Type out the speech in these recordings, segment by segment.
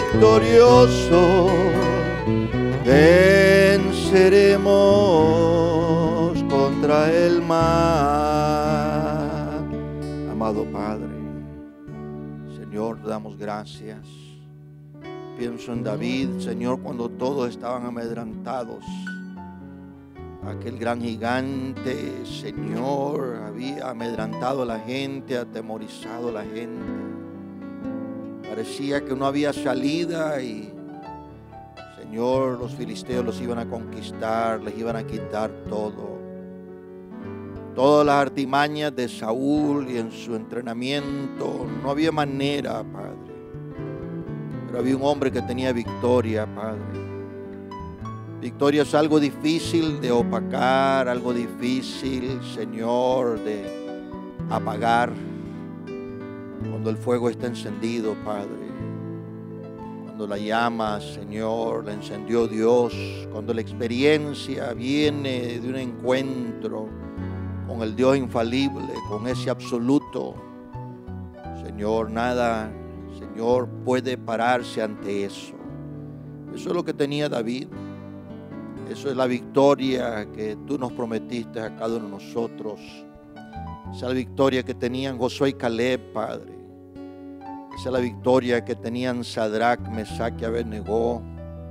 victorioso, venceremos contra el mal. Amado Padre, Señor, te damos gracias. Pienso en David, Señor, cuando todos estaban amedrentados. Aquel gran gigante, Señor, había amedrantado a la gente, atemorizado a la gente. Parecía que no había salida y, Señor, los filisteos los iban a conquistar, les iban a quitar todo. Todas las artimañas de Saúl y en su entrenamiento, no había manera, Padre. Pero había un hombre que tenía victoria, Padre. Victoria es algo difícil de opacar, algo difícil, Señor, de apagar. Cuando el fuego está encendido, Padre. Cuando la llama, Señor, la encendió Dios. Cuando la experiencia viene de un encuentro con el Dios infalible, con ese absoluto. Señor, nada, Señor, puede pararse ante eso. Eso es lo que tenía David. Eso es la victoria que tú nos prometiste a cada uno de nosotros. Esa es la victoria que tenían Josué y Caleb, Padre. Esa es la victoria que tenían Sadrach, Mesach y Abednego.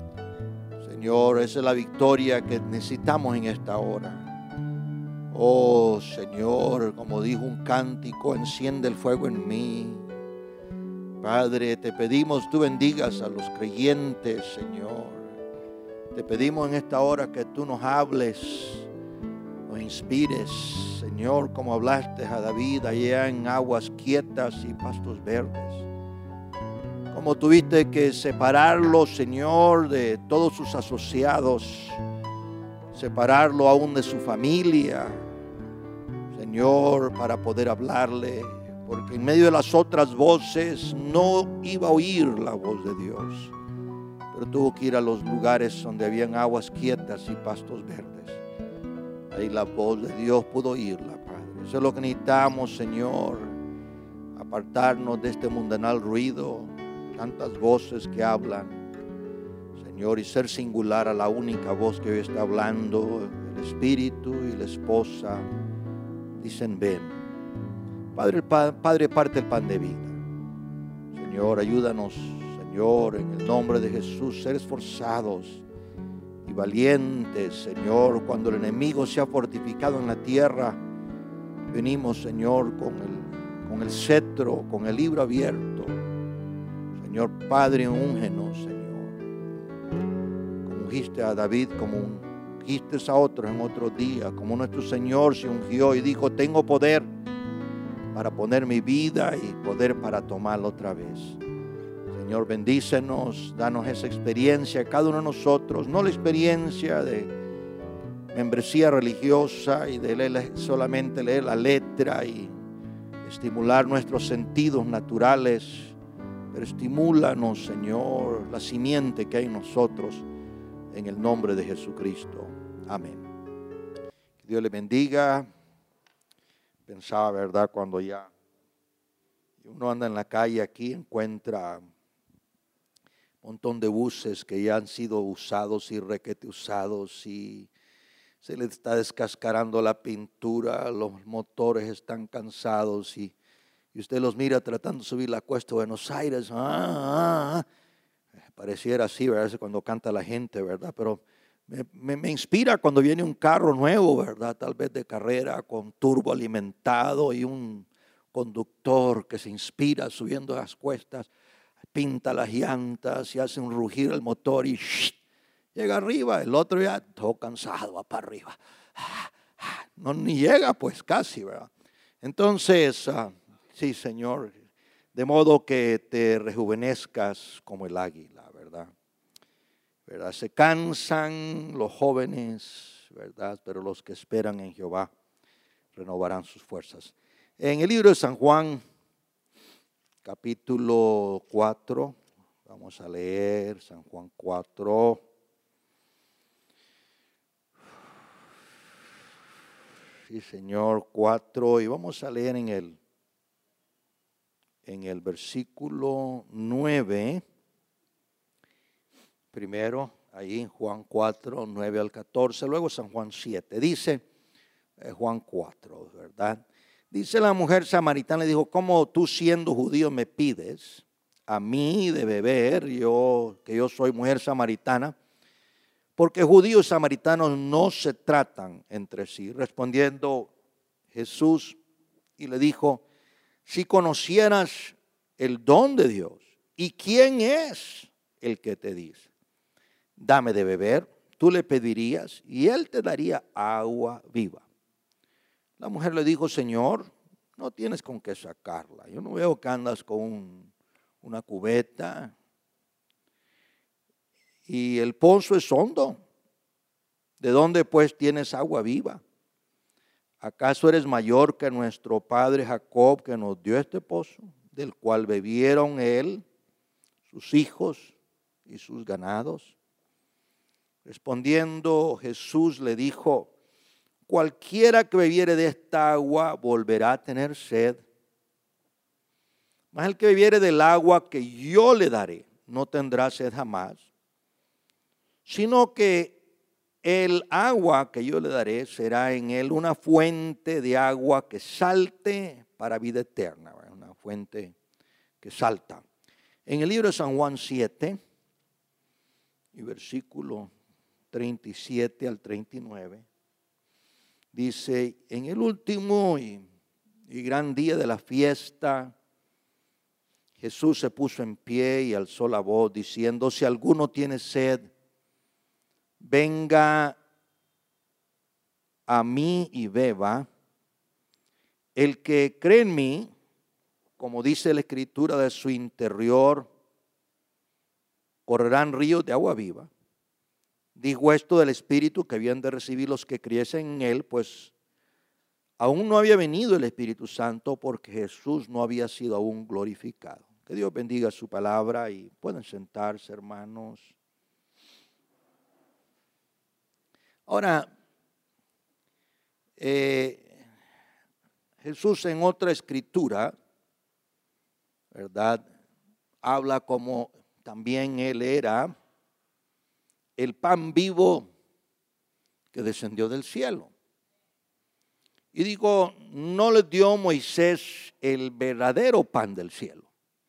Señor, esa es la victoria que necesitamos en esta hora. Oh, Señor, como dijo un cántico, enciende el fuego en mí. Padre, te pedimos tú bendigas a los creyentes, Señor. Te pedimos en esta hora que tú nos hables, nos inspires, Señor, como hablaste a David allá en aguas quietas y pastos verdes. Como tuviste que separarlo, Señor, de todos sus asociados, separarlo aún de su familia, Señor, para poder hablarle, porque en medio de las otras voces no iba a oír la voz de Dios. Pero tuvo que ir a los lugares donde habían aguas quietas y pastos verdes. Ahí la voz de Dios pudo oírla, Padre. Eso es lo que necesitamos, Señor. Apartarnos de este mundanal ruido, tantas voces que hablan, Señor, y ser singular a la única voz que hoy está hablando. El Espíritu y la esposa dicen ven. Padre, Padre, parte el pan de vida. Señor, ayúdanos, Señor, en el nombre de Jesús, ser esforzados y valientes, Señor. Cuando el enemigo se ha fortificado en la tierra, venimos, Señor, con el cetro, con el libro abierto. Señor Padre, úngenos, Señor. Como ungiste a David, como ungiste a otros en otro día, como nuestro Señor se ungió y dijo, tengo poder para poner mi vida y poder para tomarla otra vez. Señor, bendícenos, danos esa experiencia, cada uno de nosotros, no la experiencia de membresía religiosa y de solamente leer la letra y estimular nuestros sentidos naturales, pero estimúlanos, Señor, la simiente que hay en nosotros, en el nombre de Jesucristo. Amén. Que Dios le bendiga. Pensaba, ¿verdad? Cuando ya uno anda en la calle aquí, encuentra montón de buses que ya han sido usados y requete usados y se les está descascarando la pintura, los motores están cansados y usted los mira tratando de subir la cuesta de Buenos Aires. Pareciera así, ¿verdad? Cuando canta la gente, ¿verdad? Pero me inspira cuando viene un carro nuevo, ¿verdad? Tal vez de carrera con turbo alimentado y un conductor que se inspira subiendo las cuestas. Pinta las llantas y hace un rugir el motor y llega arriba. El otro ya todo cansado, va para arriba. No, ni llega pues casi, ¿verdad? Entonces, sí, Señor, de modo que te rejuvenezcas como el águila, ¿verdad? ¿Verdad? Se cansan los jóvenes, ¿verdad? Pero los que esperan en Jehová renovarán sus fuerzas. En el libro de San Juan, capítulo 4, vamos a leer San Juan 4. Sí, Señor, 4, y vamos a leer en el versículo 9. primero, ahí en Juan 4, 9 al 14, luego San Juan 7. Dice Juan 4, ¿verdad? Dice la mujer samaritana, le dijo, ¿cómo tú siendo judío me pides a mí de beber, que yo soy mujer samaritana? Porque judíos y samaritanos no se tratan entre sí. Respondiendo Jesús y le dijo, si conocieras el don de Dios y quién es el que te dice, dame de beber, tú le pedirías y él te daría agua viva. La mujer le dijo, Señor, no tienes con qué sacarla. Yo no veo que andas con una cubeta y el pozo es hondo. ¿De dónde pues tienes agua viva? ¿Acaso eres mayor que nuestro padre Jacob, que nos dio este pozo, del cual bebieron él, sus hijos y sus ganados? Respondiendo Jesús le dijo, cualquiera que bebiere de esta agua volverá a tener sed. Mas el que bebiere del agua que yo le daré no tendrá sed jamás, sino que el agua que yo le daré será en él una fuente de agua que salte para vida eterna, una fuente que salta. En el libro de San Juan 7, y versículo 37 al 39, dice, en el último y gran día de la fiesta, Jesús se puso en pie y alzó la voz diciendo, si alguno tiene sed, venga a mí y beba. El que cree en mí, como dice la Escritura, de su interior correrán ríos de agua viva. Dijo esto del Espíritu que habían de recibir los que creyesen en él, pues aún no había venido el Espíritu Santo porque Jesús no había sido aún glorificado. Que Dios bendiga su palabra y pueden sentarse, hermanos. Ahora, Jesús en otra escritura, ¿verdad? Habla como también él era el pan vivo que descendió del cielo. Y digo, no le dio Moisés el verdadero pan del cielo.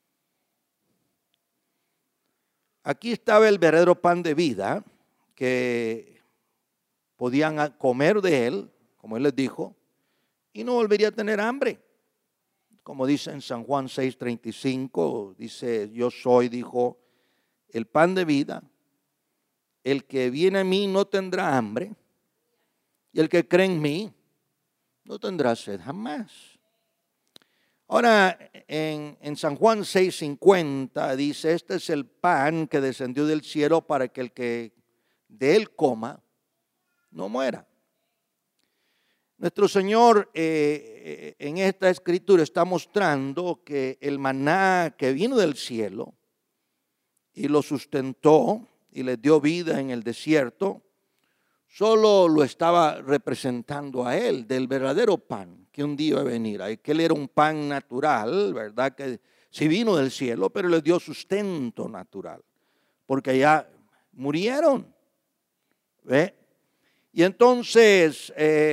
Aquí estaba el verdadero pan de vida que podían comer de él, como él les dijo, y no volvería a tener hambre. Como dice en San Juan 6:35, dice, yo soy, dijo, el pan de vida. El que viene a mí no tendrá hambre, y el que cree en mí no tendrá sed jamás. Ahora, en San Juan 6:50 dice, este es el pan que descendió del cielo para que el que de él coma no muera. Nuestro Señor en esta escritura está mostrando que el maná que vino del cielo y lo sustentó y le dio vida en el desierto, solo lo estaba representando a él, del verdadero pan que un día iba a venir. Que él era un pan natural, ¿verdad? Que sí vino del cielo, pero le dio sustento natural, porque ya murieron. ¿Ve? Y entonces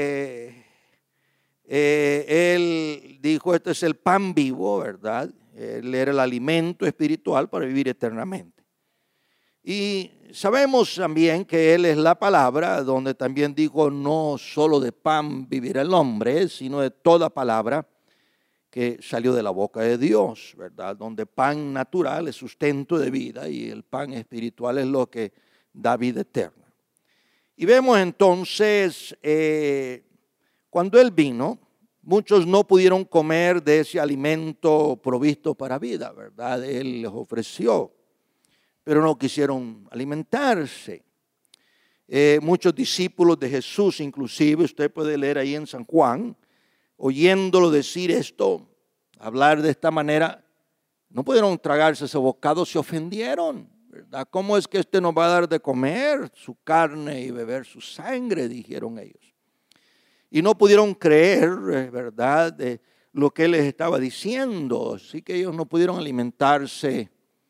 él dijo, este es el pan vivo, ¿verdad? Él era el alimento espiritual para vivir eternamente. Y sabemos también que Él es la palabra, donde también dijo, no solo de pan vivirá el hombre, sino de toda palabra que salió de la boca de Dios, ¿verdad? Donde pan natural es sustento de vida y el pan espiritual es lo que da vida eterna. Y vemos entonces, cuando Él vino, muchos no pudieron comer de ese alimento provisto para vida, ¿verdad? Él les ofreció, pero no quisieron alimentarse. Muchos discípulos de Jesús, inclusive, usted puede leer ahí en San Juan, oyéndolo decir esto, hablar de esta manera, no pudieron tragarse ese bocado, se ofendieron, ¿verdad? ¿Cómo es que este nos va a dar de comer su carne y beber su sangre? Dijeron ellos. Y no pudieron creer, ¿verdad?, de lo que Él les estaba diciendo. Así que ellos no pudieron alimentarse,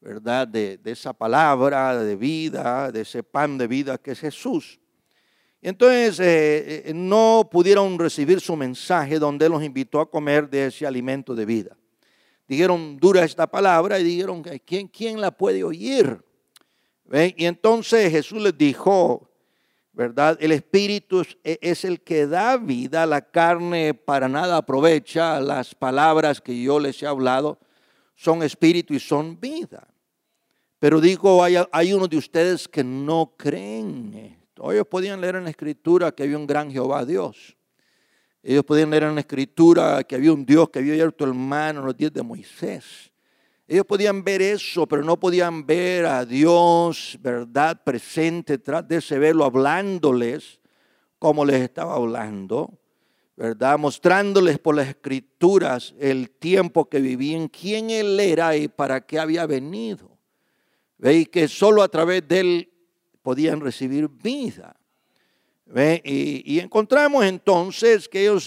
¿verdad? De esa palabra de vida, de ese pan de vida que es Jesús. Entonces no pudieron recibir su mensaje donde Él los invitó a comer de ese alimento de vida. Dijeron, dura esta palabra, y dijeron, ¿quién la puede oír? ¿Ven? Y entonces Jesús les dijo, ¿verdad? El espíritu es el que da vida, la carne para nada aprovecha. Las palabras que yo les he hablado son espíritu y son vida. Pero digo, hay unos de ustedes que no creen esto. Ellos podían leer en la Escritura que había un gran Jehová Dios. Ellos podían leer en la Escritura que había un Dios que había abierto el mar en los días de Moisés. Ellos podían ver eso, pero no podían ver a Dios, ¿verdad?, presente tras de ese velo, hablándoles como les estaba hablando, ¿verdad?, mostrándoles por las Escrituras el tiempo que vivían, quién Él era y para qué había venido. Veis que solo a través de Él podían recibir vida. Y encontramos entonces que ellos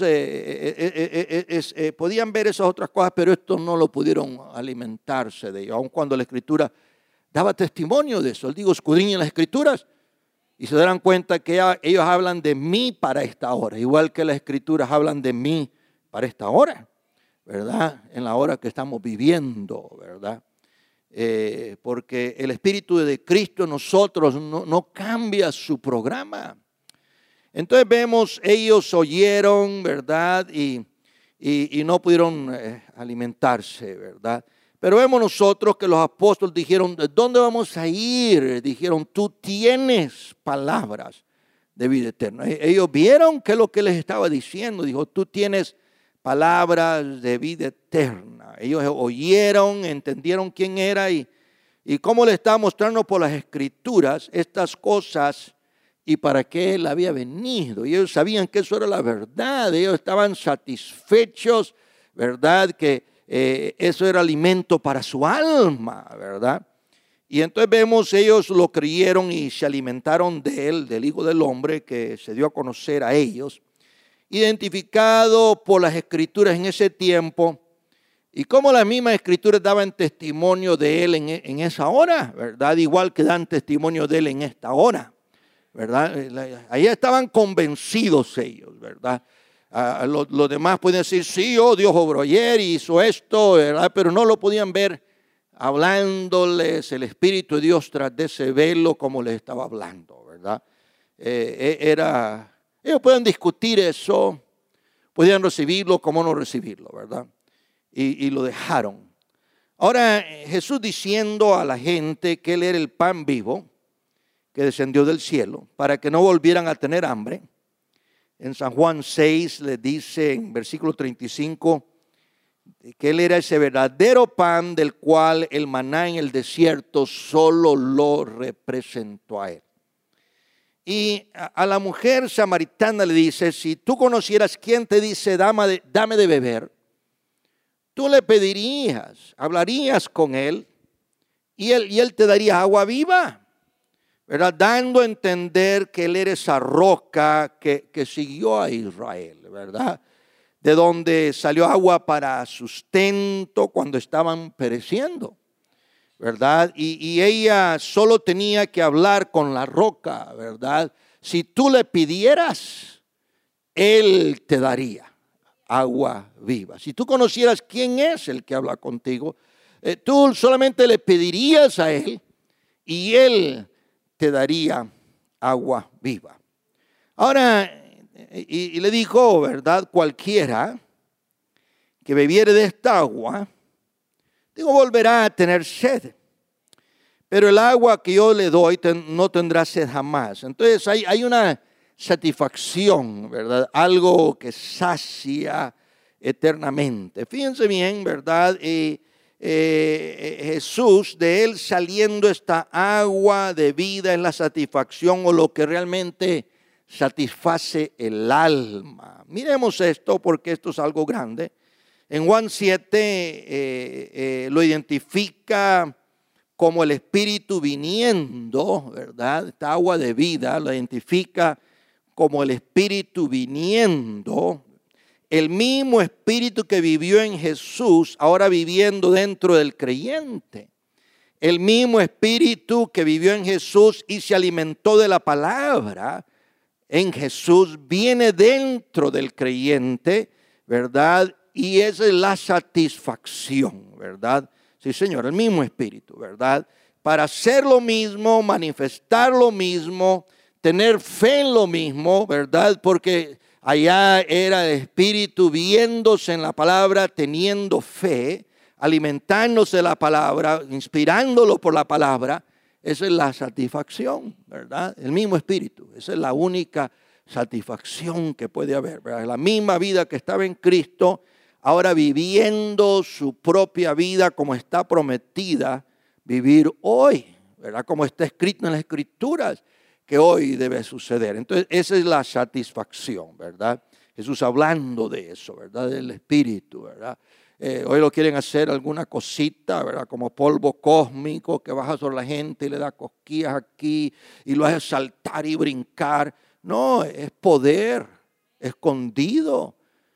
podían ver esas otras cosas, pero estos no lo pudieron alimentarse de ello, aun cuando la Escritura daba testimonio de eso. Él digo, escudriñen las Escrituras y se darán cuenta que ellos hablan de mí para esta hora, igual que las Escrituras hablan de mí para esta hora, ¿verdad? En la hora que estamos viviendo, ¿verdad? Porque el Espíritu de Cristo en nosotros no cambia su programa. Entonces vemos, ellos oyeron, ¿verdad? Y no pudieron alimentarse, ¿verdad? Pero vemos nosotros que los apóstoles dijeron, ¿de dónde vamos a ir? Dijeron, tú tienes palabras de vida eterna. Ellos vieron que lo que les estaba diciendo, dijo, tú tienes palabras de vida eterna. Ellos oyeron, entendieron quién era y cómo le estaba mostrando por las Escrituras estas cosas y para qué Él había venido. Y ellos sabían que eso era la verdad. Ellos estaban satisfechos, ¿verdad? Que eso era alimento para su alma, ¿verdad? Y entonces vemos, ellos lo creyeron y se alimentaron de Él, del Hijo del Hombre, que se dio a conocer a ellos, identificado por las Escrituras en ese tiempo, y como las mismas Escrituras daban testimonio de Él en esa hora, ¿verdad? Igual que dan testimonio de Él en esta hora, ¿verdad? Ahí estaban convencidos ellos, ¿verdad? Los demás pueden decir, sí, oh, Dios obró ayer y hizo esto, ¿verdad? Pero no lo podían ver hablándoles el Espíritu de Dios tras de ese velo como les estaba hablando, ¿verdad? Ellos pueden discutir eso, podían recibirlo como no recibirlo, ¿verdad? Y lo dejaron. Ahora Jesús diciendo a la gente que Él era el pan vivo que descendió del cielo para que no volvieran a tener hambre. En San Juan 6 le dice en versículo 35 que Él era ese verdadero pan del cual el maná en el desierto solo lo representó a Él. Y a la mujer samaritana le dice, si tú conocieras quién te dice dame de beber, tú le pedirías, hablarías con Él y él te daría agua viva, ¿verdad? Dando a entender que Él era esa roca que siguió a Israel, ¿verdad? De donde salió agua para sustento cuando estaban pereciendo, ¿verdad? Y ella solo tenía que hablar con la roca, ¿verdad? Si tú le pidieras, Él te daría agua viva. Si tú conocieras quién es el que habla contigo, tú solamente le pedirías a Él y Él te daría agua viva. Ahora, y le dijo, ¿verdad? Cualquiera que bebiere de esta agua, volverá a tener sed. Pero el agua que yo le doy no tendrá sed jamás. Entonces hay una satisfacción, ¿verdad? Algo que sacia eternamente. Fíjense bien, ¿verdad? Jesús, de Él saliendo esta agua de vida es la satisfacción o lo que realmente satisface el alma. Miremos esto porque esto es algo grande. En Juan 7 lo identifica como el Espíritu viniendo, ¿verdad? Esta agua de vida lo identifica como el Espíritu viniendo. El mismo Espíritu que vivió en Jesús, ahora viviendo dentro del creyente. El mismo espíritu que vivió en Jesús y se alimentó de la palabra en Jesús viene dentro del creyente, ¿verdad? Y esa es la satisfacción, ¿verdad? Sí, Señor, el mismo espíritu, ¿verdad? Para hacer lo mismo, manifestar lo mismo, tener fe en lo mismo, ¿verdad? Porque allá era el espíritu viéndose en la palabra, teniendo fe, alimentándose de la palabra, inspirándolo por la palabra. Esa es la satisfacción, ¿verdad? El mismo espíritu. Esa es la única satisfacción que puede haber, ¿verdad? La misma vida que estaba en Cristo, ahora viviendo su propia vida como está prometida vivir hoy, ¿verdad? Como está escrito en las Escrituras que hoy debe suceder. Entonces, esa es la satisfacción, ¿verdad? Jesús hablando de eso, ¿verdad? Del espíritu, ¿verdad? Hoy lo quieren hacer alguna cosita, ¿verdad? Como polvo cósmico que baja sobre la gente y le da cosquillas aquí y lo hace saltar y brincar. No, es poder escondido,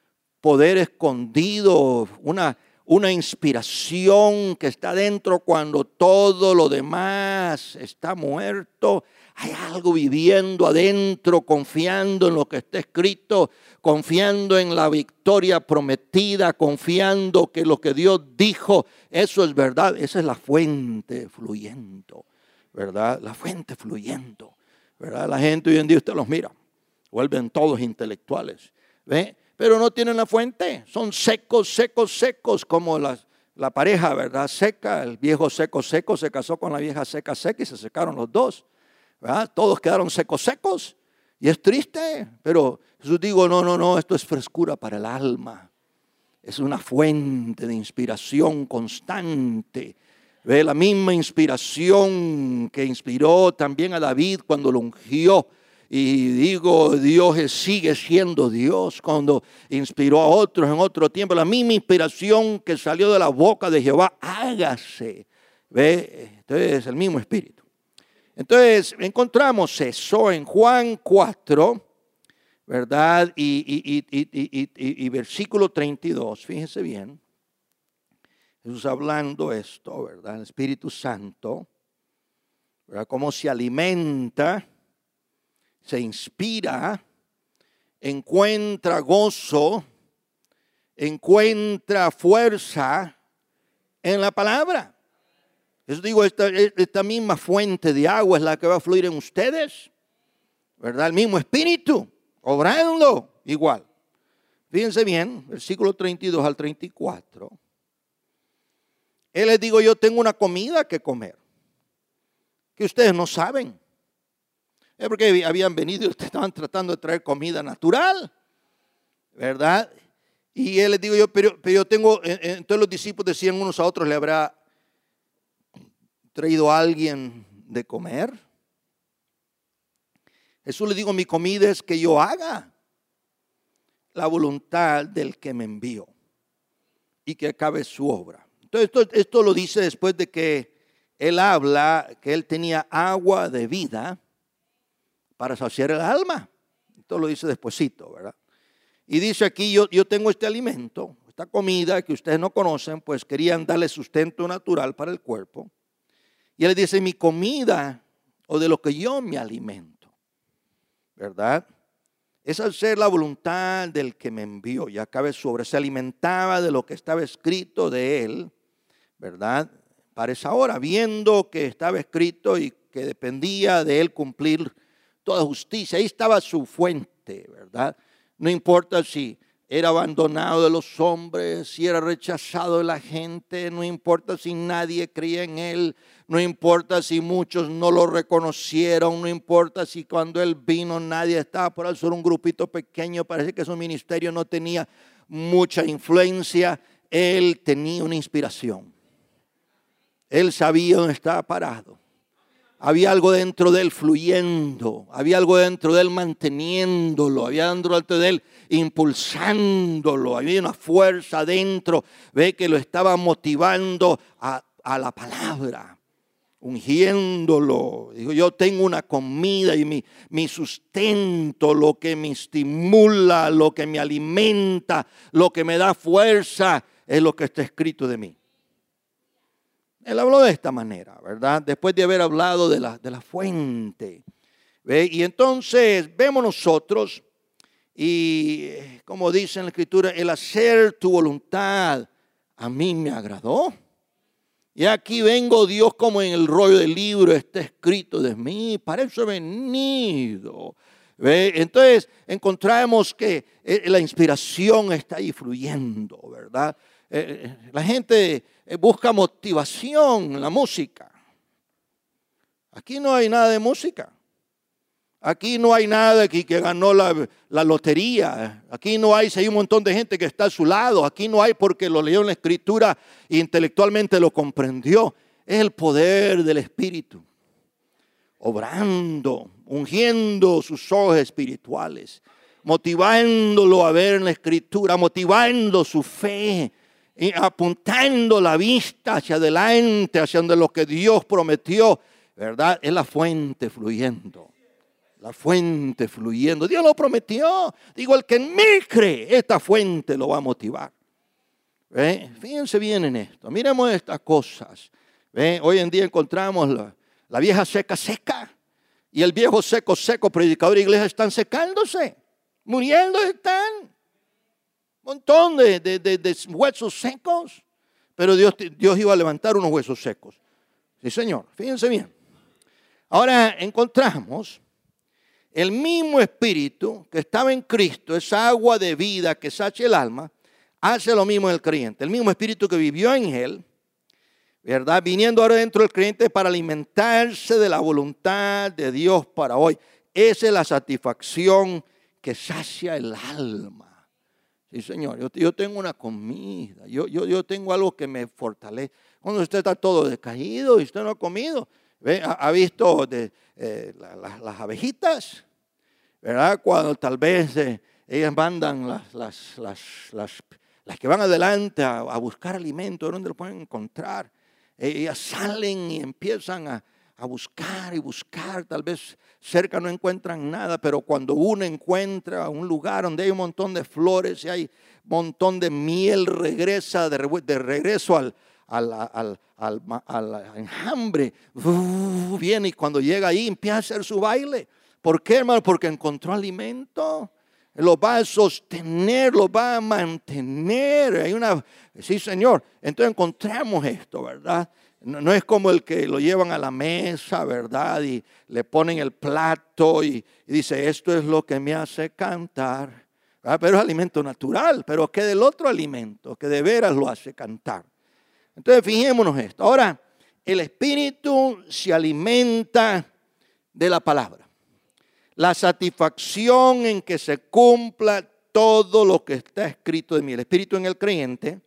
una inspiración que está dentro cuando todo lo demás está muerto. Hay algo viviendo adentro, confiando en lo que está escrito, confiando en la victoria prometida, confiando que lo que Dios dijo, eso es verdad. Esa es la fuente fluyendo, ¿verdad? La fuente fluyendo, ¿verdad? La gente hoy en día usted los mira, vuelven todos intelectuales, ¿ve? Pero no tienen la fuente, son secos, como la pareja, ¿verdad? Seca, el viejo seco se casó con la vieja seca y se secaron los dos, ¿verdad? Todos quedaron secos y es triste, pero Jesús dijo, no, esto es frescura para el alma, es una fuente de inspiración constante. ¿Ve? La misma inspiración que inspiró también a David cuando lo ungió. Y digo, Dios sigue siendo Dios cuando inspiró a otros en otro tiempo. La misma inspiración que salió de la boca de Jehová, hágase. ¿Ve? Entonces, el mismo espíritu. Entonces, encontramos eso en Juan 4, ¿verdad? Y versículo 32, fíjense bien. Jesús hablando esto, ¿verdad? El Espíritu Santo, ¿verdad? Cómo se alimenta, se inspira, encuentra gozo, encuentra fuerza en la palabra. Eso digo, esta misma fuente de agua es la que va a fluir en ustedes, ¿verdad? El mismo espíritu, obrando igual. Fíjense bien, versículo 32 al 34. Él les digo, yo tengo una comida que comer, que ustedes no saben. Es porque habían venido y estaban tratando de traer comida natural, ¿verdad? Y él les digo yo, pero yo tengo, entonces los discípulos decían unos a otros, ¿le habrá traído a alguien de comer? Jesús le digo, mi comida es que yo haga la voluntad del que me envió y que acabe su obra. Entonces esto lo dice después de que él habla que él tenía agua de vida para saciar el alma. Esto lo dice despuesito, ¿verdad? Y dice aquí, yo tengo este alimento, esta comida que ustedes no conocen, pues querían darle sustento natural para el cuerpo. Y él dice, mi comida o de lo que yo me alimento, ¿verdad? Es hacer la voluntad del que me envió y acabe su obra. Se alimentaba de lo que estaba escrito de él, ¿verdad? Para esa hora, viendo que estaba escrito y que dependía de él cumplir toda justicia. Ahí estaba su fuente, ¿verdad? No importa si era abandonado de los hombres, si era rechazado de la gente, no importa si nadie creía en él, no importa si muchos no lo reconocieron, no importa si cuando él vino nadie estaba por eso, era un grupito pequeño, parece que su ministerio no tenía mucha influencia. Él tenía una inspiración. Él sabía dónde estaba parado. Había algo dentro de él fluyendo, había algo dentro de él manteniéndolo, había dentro de él impulsándolo, había una fuerza dentro, ve que lo estaba motivando a la palabra, ungiéndolo. Digo, yo tengo una comida y mi sustento, lo que me estimula, lo que me alimenta, lo que me da fuerza, es lo que está escrito de mí. Él habló de esta manera, ¿verdad? Después de haber hablado de la fuente. ¿Ve? Y entonces vemos nosotros, y como dice en la Escritura, el hacer tu voluntad a mí me agradó. Y aquí vengo, Dios, como en el rollo del libro está escrito de mí, para eso he venido. ¿Ve? Entonces encontramos que la inspiración está ahí fluyendo, ¿verdad? La gente busca motivación en la música. Aquí no hay nada de música. Aquí no hay nada que ganó la lotería. Aquí no hay, si hay un montón de gente que está a su lado. Aquí no hay porque lo leyó en la Escritura e intelectualmente lo comprendió. Es el poder del Espíritu, obrando, ungiendo sus ojos espirituales, motivándolo a ver en la Escritura, motivando su fe, y apuntando la vista hacia adelante, hacia donde lo que Dios prometió, ¿verdad? Es la fuente fluyendo. La fuente fluyendo. Dios lo prometió. Digo, el que en mí cree, esta fuente lo va a motivar. ¿Ve? Fíjense bien en esto. Miremos estas cosas. ¿Ve? Hoy en día encontramos la vieja seca y el viejo seco, predicador de iglesia, están secándose. Muriendo están. Un montón de huesos secos. Pero Dios iba a levantar unos huesos secos. Sí, Señor. Fíjense bien. Ahora encontramos el mismo Espíritu que estaba en Cristo, esa agua de vida que sacia el alma, hace lo mismo en el creyente. El mismo Espíritu que vivió en él, ¿verdad? Viniendo ahora dentro del creyente para alimentarse de la voluntad de Dios para hoy. Esa es la satisfacción que sacia el alma. Sí, Señor, yo tengo una comida, yo tengo algo que me fortalece. Cuando usted está todo decaído y usted no ha comido, ¿ve? ¿Ha visto las abejitas? ¿Verdad? Cuando tal vez ellas mandan las que van adelante a buscar alimento, ¿dónde lo pueden encontrar? Ellas salen y empiezan a buscar y buscar. Tal vez cerca no encuentran nada, pero cuando uno encuentra un lugar donde hay un montón de flores y hay un montón de miel, regresa de regreso al enjambre, viene, y cuando llega ahí empieza a hacer su baile. ¿Por qué, hermano? Porque encontró alimento. Lo va a sostener, lo va a mantener. Sí, Señor. Entonces encontramos esto, ¿verdad? No es como el que lo llevan a la mesa, ¿verdad? Y le ponen el plato y dice, esto es lo que me hace cantar. ¿Verdad? Pero es alimento natural, pero ¿qué del otro alimento? Que de veras lo hace cantar. Entonces fijémonos esto. Ahora, el Espíritu se alimenta de la palabra. La satisfacción en que se cumpla todo lo que está escrito de mí. El Espíritu en el creyente,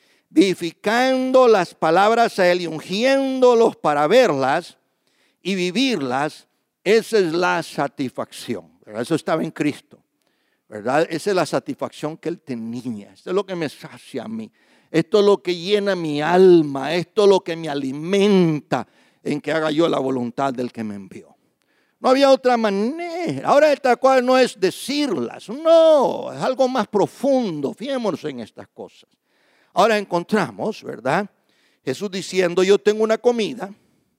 vivificando las palabras a él y ungiéndolos para verlas y vivirlas. Esa es la satisfacción, ¿verdad? Eso estaba en Cristo, ¿verdad? Esa es la satisfacción que él tenía. Esto es lo que me sacia a mí. Esto es lo que llena mi alma. Esto es lo que me alimenta en que haga yo la voluntad del que me envió. No había otra manera. Ahora esta cosa no es decirlas. No, es algo más profundo. Fijémonos en estas cosas. Ahora encontramos, ¿verdad? Jesús diciendo, yo tengo una comida.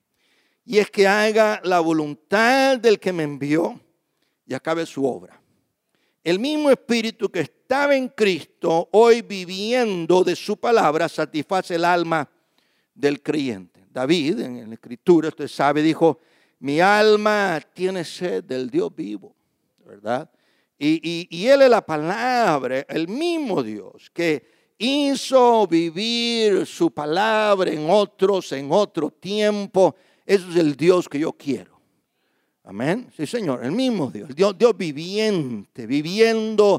Y es que haga la voluntad del que me envió y acabe su obra. El mismo Espíritu que estaba en Cristo, hoy viviendo de su palabra, satisface el alma del creyente. David, en la Escritura, usted sabe, dijo, mi alma tiene sed del Dios vivo, ¿verdad? Y Él es la palabra, el mismo Dios que hizo vivir su palabra en otros, en otro tiempo. Ese es el Dios que yo quiero. Amén. Sí, Señor, el mismo Dios, Dios viviente, viviendo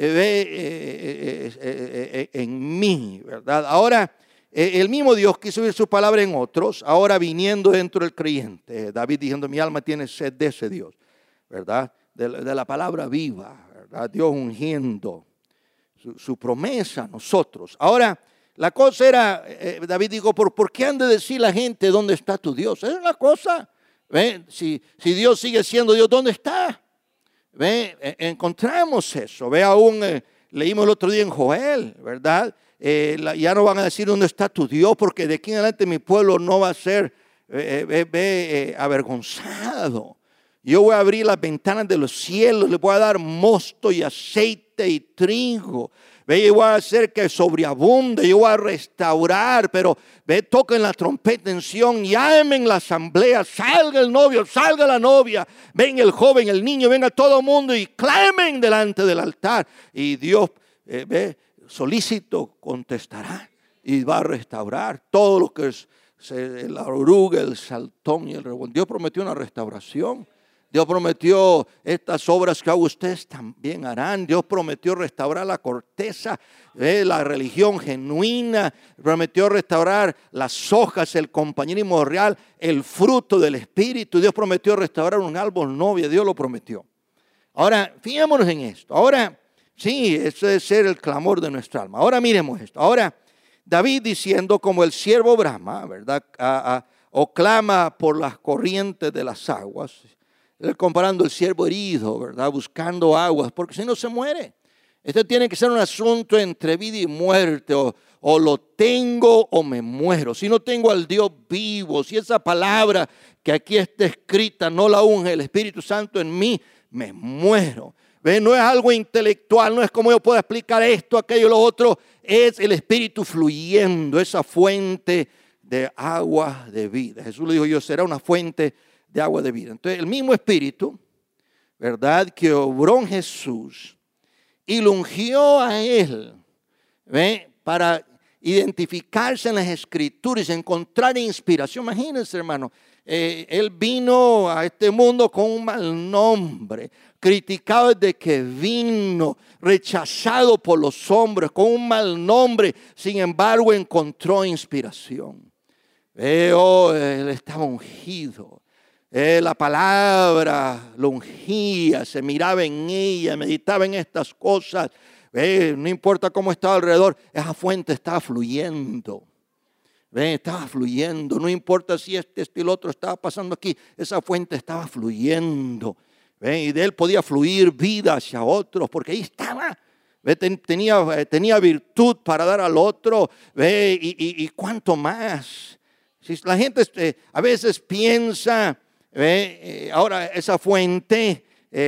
en mí, ¿verdad? Ahora, el mismo Dios quiso vivir su palabra en otros, ahora viniendo dentro del creyente. David diciendo, mi alma tiene sed de ese Dios, ¿verdad? De la palabra viva, ¿verdad? Dios ungiendo su promesa a nosotros. Ahora, la cosa era, David dijo, ¿por qué han de decir la gente dónde está tu Dios? Esa es la cosa. ¿Ve? Si Dios sigue siendo Dios, ¿dónde está? ¿Ve? Encontramos eso. Ve aún leímos el otro día en Joel, ¿verdad? Ya no van a decir dónde está tu Dios, porque de aquí en adelante mi pueblo no va a ser avergonzado. Yo voy a abrir las ventanas de los cielos, le voy a dar mosto y aceite y trigo. Yo voy a hacer que sobreabunde, yo voy a restaurar, pero toquen la trompeta en Sión, llamen la asamblea, salga el novio, salga la novia, ven el joven, el niño, venga todo el mundo y clamen delante del altar. Y Dios, solícito contestará y va a restaurar todo lo que es la oruga, el saltón y el revoltón. Dios prometió una restauración. Dios prometió estas obras que hago ustedes también harán. Dios prometió restaurar la corteza, la religión genuina. Prometió restaurar las hojas, el compañerismo real, el fruto del Espíritu. Dios prometió restaurar un árbol novia. Dios lo prometió. Ahora, fijémonos en esto. Ahora, sí, eso debe ser el clamor de nuestra alma. Ahora miremos esto. Ahora, David diciendo como el siervo brama, ¿verdad? O clama por las corrientes de las aguas. Comparando el siervo herido, ¿verdad? Buscando aguas, porque si no se muere. Este tiene que ser un asunto entre vida y muerte, o lo tengo o me muero. Si no tengo al Dios vivo, si esa palabra que aquí está escrita no la unge el Espíritu Santo en mí, me muero. ¿Ven? No es algo intelectual, no es como yo puedo explicar esto, aquello, lo otro. Es el Espíritu fluyendo, esa fuente de agua de vida. Jesús le dijo, yo seré una fuente de agua de vida. Entonces el mismo Espíritu, ¿verdad?, que obró en Jesús y lo ungió a él, ¿ve?, para identificarse en las Escrituras, encontrar inspiración. Imagínense, hermano, él vino a este mundo con un mal nombre, criticado desde que vino, rechazado por los hombres, con un mal nombre. Sin embargo, encontró inspiración. Él estaba ungido. La palabra lo ungía, se miraba en ella, meditaba en estas cosas. No importa cómo estaba alrededor, esa fuente estaba fluyendo. Estaba fluyendo, no importa si este y el otro estaba pasando aquí, esa fuente estaba fluyendo. Y de él podía fluir vida hacia otros, porque ahí estaba. Tenía virtud para dar al otro, y cuánto más. Si la gente a veces piensa, ahora esa fuente,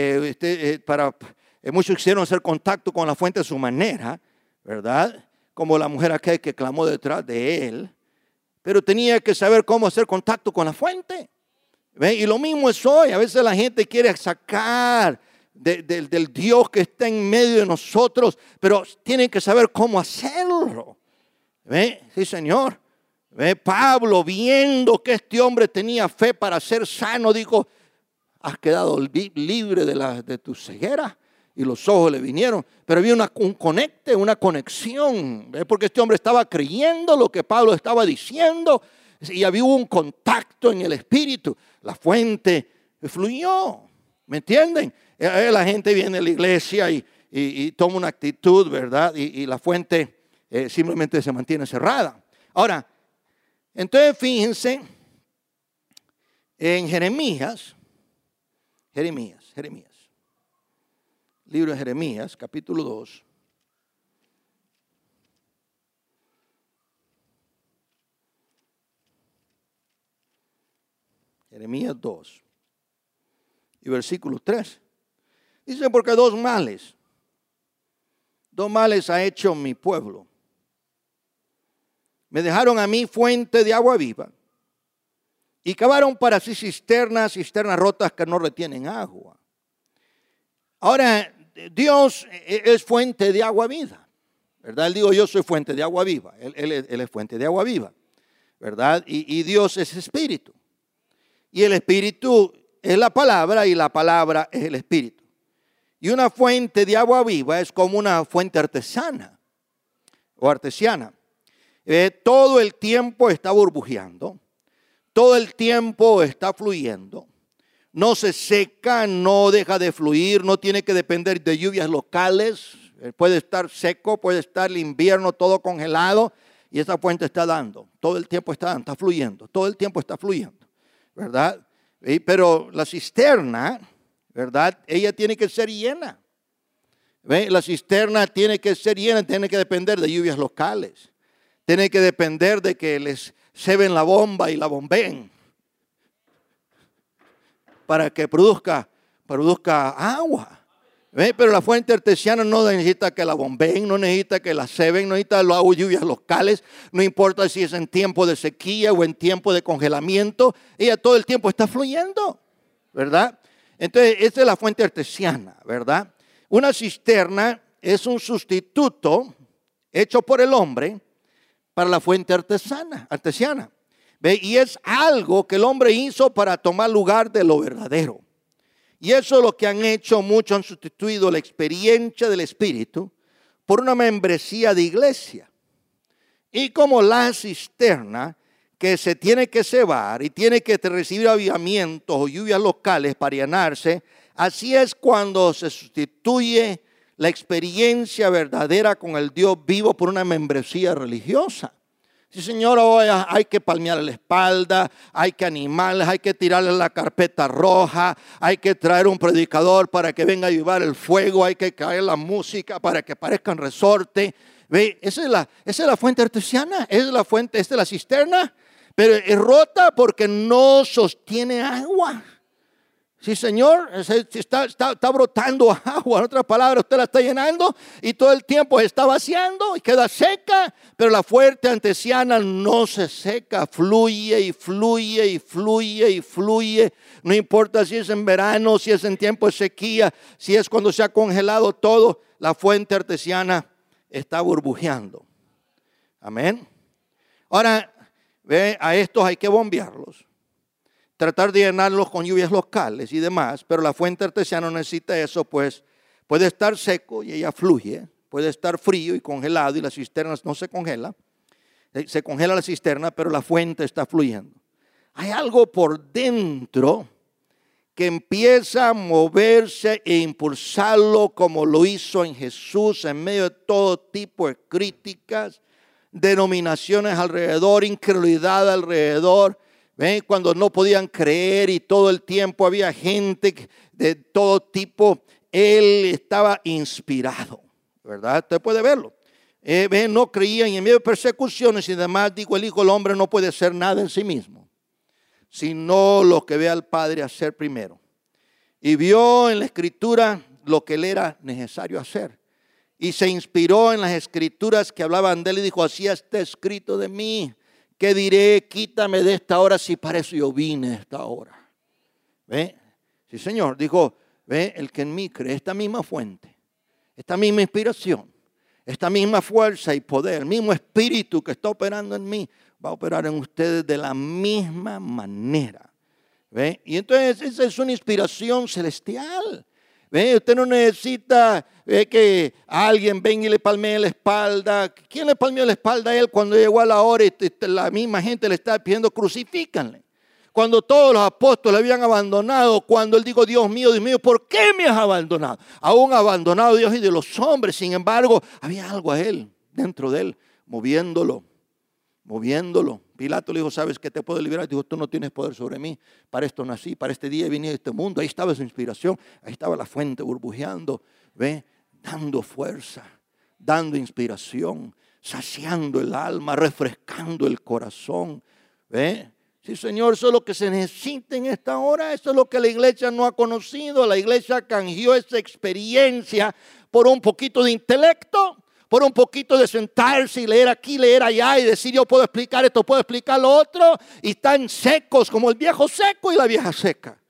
muchos quisieron hacer contacto con la fuente a su manera, ¿verdad? Como la mujer aquella que clamó detrás de él, pero tenía que saber cómo hacer contacto con la fuente. Y lo mismo es hoy. A veces la gente quiere sacar del Dios que está en medio de nosotros, pero tienen que saber cómo hacerlo. Sí, Señor. Pablo, viendo que este hombre tenía fe para ser sano, dijo, has quedado libre de tu ceguera. Y los ojos le vinieron. Pero había una conexión. Porque este hombre estaba creyendo lo que Pablo estaba diciendo. Y había un contacto en el Espíritu. La fuente fluyó. ¿Me entienden? La gente viene a la iglesia y toma una actitud, ¿verdad? Y la fuente simplemente se mantiene cerrada. Ahora, entonces fíjense en Jeremías. Libro de Jeremías, capítulo 2. Jeremías 2. Y versículo 3. Dice, porque dos males ha hecho mi pueblo. Me dejaron a mí fuente de agua viva. Y cavaron para sí cisternas rotas que no retienen agua. Ahora, Dios es fuente de agua viva, ¿verdad? Él dijo, yo soy fuente de agua viva. Él es fuente de agua viva, ¿verdad? Y Dios es espíritu. Y el espíritu es la palabra y la palabra es el espíritu. Y una fuente de agua viva es como una fuente artesana o artesiana. Todo el tiempo está burbujeando, todo el tiempo está fluyendo. No se seca, no deja de fluir, no tiene que depender de lluvias locales. Puede estar seco, puede estar el invierno todo congelado y esa fuente está dando. Todo el tiempo está fluyendo, todo el tiempo está fluyendo, ¿verdad? Pero la cisterna, ¿verdad? Ella tiene que ser llena. ¿Ve? La cisterna tiene que ser llena, tiene que depender de lluvias locales. Tiene que depender de que les ceben la bomba y la bombeen para que produzca agua. ¿Ve? Pero la fuente artesiana no necesita que la bombeen, no necesita que la ceben, no necesita lluvias locales. No importa si es en tiempo de sequía o en tiempo de congelamiento. Ella todo el tiempo está fluyendo, ¿verdad? Entonces, esta es la fuente artesiana, ¿verdad? Una cisterna es un sustituto hecho por el hombre para la fuente artesiana. ¿Ve? Y es algo que el hombre hizo para tomar lugar de lo verdadero. Y eso es lo que han hecho muchos, han sustituido la experiencia del Espíritu por una membresía de iglesia. Y como la cisterna que se tiene que cebar y tiene que recibir avivamientos o lluvias locales para llenarse, así es cuando se sustituye la experiencia verdadera con el Dios vivo por una membresía religiosa. Sí, señor, hoy hay que palmearle la espalda, hay que animarles, hay que tirarle la carpeta roja, hay que traer un predicador para que venga a llevar el fuego, hay que caer la música para que parezcan resorte. ¿Ve? Esa es la fuente artesiana, esa es la fuente, esta es la cisterna, pero es rota porque no sostiene agua. Sí, señor, está brotando agua. En otras palabras, usted la está llenando y todo el tiempo está vaciando y queda seca. Pero la fuente artesiana no se seca, fluye y fluye y fluye y fluye. No importa si es en verano, si es en tiempo de sequía, si es cuando se ha congelado todo, la fuente artesiana está burbujeando. Amén. Ahora, ve, a estos hay que bombearlos. Tratar de llenarlos con lluvias locales y demás, pero la fuente artesiana no necesita eso, pues puede estar seco y ella fluye, puede estar frío y congelado y la cisterna no se congela, se congela la cisterna, pero la fuente está fluyendo. Hay algo por dentro que empieza a moverse e impulsarlo como lo hizo en Jesús en medio de todo tipo de críticas, denominaciones alrededor, incredulidad alrededor. ¿Ven? Cuando no podían creer y todo el tiempo había gente de todo tipo, él estaba inspirado, ¿verdad? Usted puede verlo. ¿Ven? No creían y en medio de persecuciones y demás, digo, el Hijo del Hombre no puede hacer nada en sí mismo, sino lo que ve al Padre hacer primero. Y vio en la Escritura lo que le era necesario hacer. Y se inspiró en las Escrituras que hablaban de él y dijo, así está escrito de mí. ¿Qué diré? Quítame de esta hora si para eso yo vine a esta hora. ¿Ve? Sí, Señor. Dijo, ve, el que en mí cree, esta misma fuente, esta misma inspiración, esta misma fuerza y poder, el mismo espíritu que está operando en mí, va a operar en ustedes de la misma manera. ¿Ve? Y entonces esa es una inspiración celestial. ¿Ve? Usted no necesita que alguien venga y le palmee la espalda. ¿Quién le palmeó la espalda a él cuando llegó a la hora y la misma gente le estaba pidiendo crucifícanle? Cuando todos los apóstoles habían abandonado, cuando él dijo, Dios mío, ¿por qué me has abandonado? Aún abandonado Dios y de los hombres, sin embargo, había algo a él, dentro de él, moviéndolo. Pilato le dijo, ¿sabes qué te puedo liberar? Dijo, tú no tienes poder sobre mí. Para esto nací, para este día he venido a este mundo. Ahí estaba su inspiración, ahí estaba la fuente burbujeando, ¿ve? Dando fuerza, dando inspiración, saciando el alma, refrescando el corazón. ¿Ve? Sí, Señor, eso es lo que se necesita en esta hora. Eso es lo que la iglesia no ha conocido. La iglesia canjeó esa experiencia por un poquito de intelecto, por un poquito de sentarse y leer aquí, leer allá y decir yo puedo explicar esto, puedo explicar lo otro. Y están secos como el viejo seco y la vieja seca.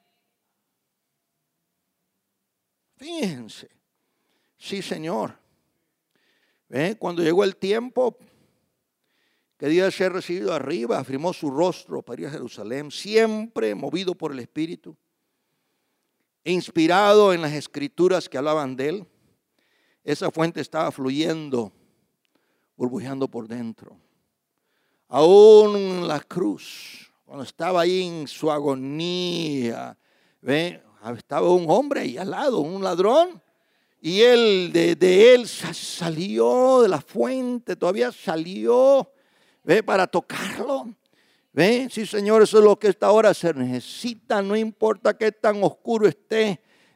Fíjense. Sí, Señor. ¿Ven? Cuando llegó el tiempo que debía ser recibido arriba, afirmó su rostro para ir a Jerusalén, siempre movido por el Espíritu, inspirado en las Escrituras que hablaban de él. Esa fuente estaba fluyendo, burbujeando por dentro. Aún en la cruz, cuando estaba ahí en su agonía, ¿ve? Estaba un hombre ahí al lado, un ladrón. Y él, de él salió de la fuente, todavía salió, ¿ve? Para tocarlo. ¿Ve? Sí, Señor, eso es lo que esta hora se necesita. No importa qué tan oscuro esté.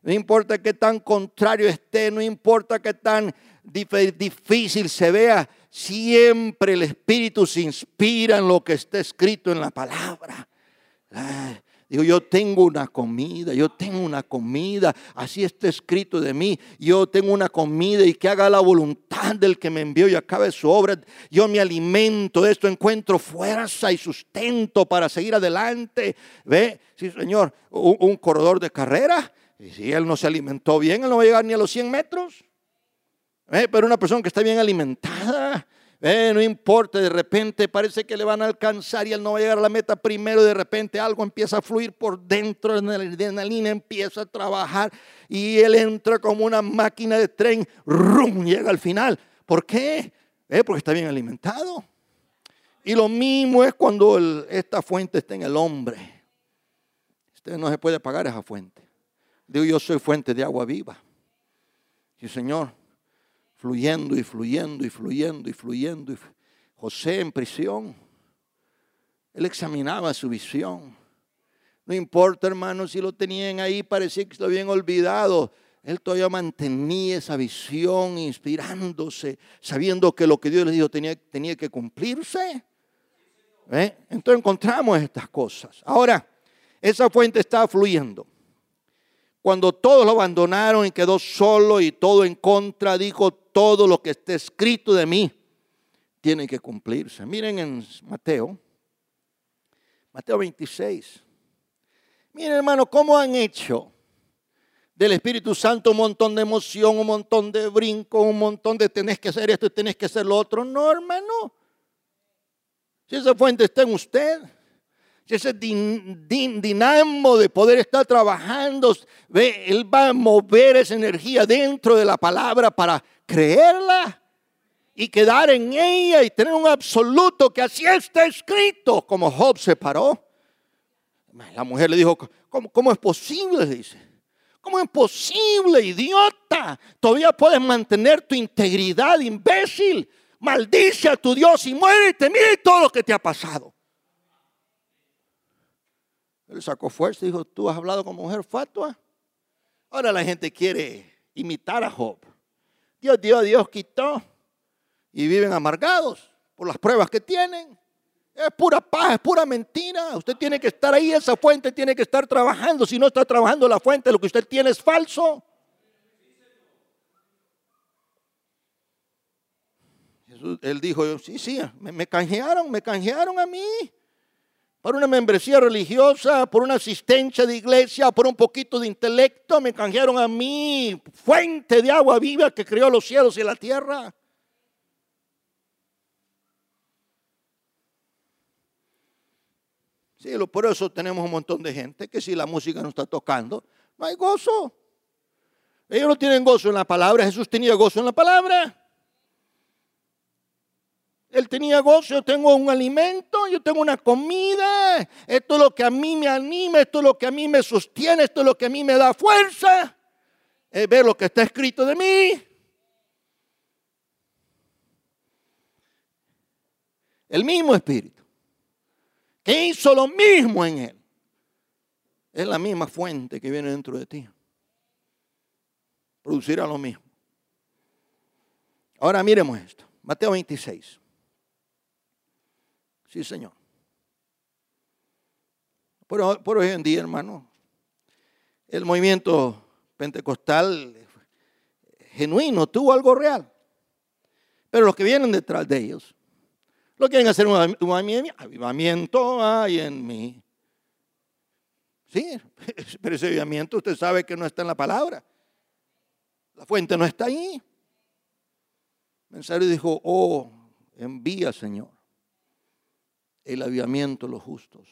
No importa qué tan contrario esté, no importa qué tan difícil se vea, siempre el Espíritu se inspira en lo que está escrito en la palabra. Digo, yo tengo una comida, así está escrito de mí. Yo tengo una comida y que haga la voluntad del que me envió y acabe su obra. Yo me alimento de esto, encuentro fuerza y sustento para seguir adelante. ¿Ve? Sí, Señor, un corredor de carrera. Y si él no se alimentó bien, él no va a llegar ni a los 100 metros. Pero una persona que está bien alimentada, no importa, de repente parece que le van a alcanzar y él no va a llegar a la meta primero. De repente algo empieza a fluir por dentro, en la adrenalina empieza a trabajar y él entra como una máquina de tren, ¡rum!, llega al final. ¿Por qué? Porque está bien alimentado. Y lo mismo es cuando esta fuente está en el hombre. Usted no se puede apagar esa fuente. Digo, yo soy fuente de agua viva. Sí, Señor. Fluyendo y fluyendo y fluyendo y fluyendo. José en prisión, él examinaba su visión. No importa, hermano, si lo tenían ahí, parecía que lo habían olvidado. Él todavía mantenía esa visión, inspirándose, sabiendo que lo que Dios le dijo tenía que cumplirse. Entonces encontramos estas cosas. Ahora, esa fuente estaba fluyendo. Cuando todos lo abandonaron y quedó solo y todo en contra, dijo, todo lo que esté escrito de mí tiene que cumplirse. Miren en Mateo 26. Miren, hermano, cómo han hecho del Espíritu Santo un montón de emoción, un montón de brinco, un montón de tenés que hacer esto y tenés que hacer lo otro. No, hermano. Si esa fuente está en usted, si ese dinamo de poder estar trabajando, él va a mover esa energía dentro de la palabra para creerla y quedar en ella y tener un absoluto que así está escrito. Como Job se paró, la mujer le dijo, ¿cómo es posible? Dice, ¿cómo es posible, idiota? Todavía puedes mantener tu integridad, imbécil. Maldice a tu Dios y muérete. Mire todo lo que te ha pasado. Él sacó fuerza y dijo, ¿tú has hablado como mujer fatua? Ahora la gente quiere imitar a Job. Dios dio, Dios quitó. Y viven amargados por las pruebas que tienen. Es pura paz, es pura mentira. Usted tiene que estar ahí, esa fuente tiene que estar trabajando. Si no está trabajando la fuente, lo que usted tiene es falso. Jesús, él dijo, sí, me canjearon a mí. Por una membresía religiosa, por una asistencia de iglesia, por un poquito de intelecto, me canjearon a mí, fuente de agua viva que creó los cielos y la tierra. Sí, por eso tenemos un montón de gente que si la música no está tocando, no hay gozo. Ellos no tienen gozo en la palabra. Jesús tenía gozo en la palabra. Él tenía gozo, yo tengo un alimento, yo tengo una comida. Esto es lo que a mí me anima, esto es lo que a mí me sostiene, esto es lo que a mí me da fuerza. Es ver lo que está escrito de mí. El mismo Espíritu que hizo lo mismo en él. Es la misma fuente que viene dentro de ti. Producirá lo mismo. Ahora miremos esto. Mateo 26. Sí, Señor. Por hoy en día, hermano, el movimiento pentecostal genuino tuvo algo real. Pero los que vienen detrás de ellos, lo quieren hacer un avivamiento hay en mí. Sí, pero ese avivamiento usted sabe que no está en la palabra. La fuente no está ahí. El mensaje dijo, envía, Señor, el avivamiento de los justos.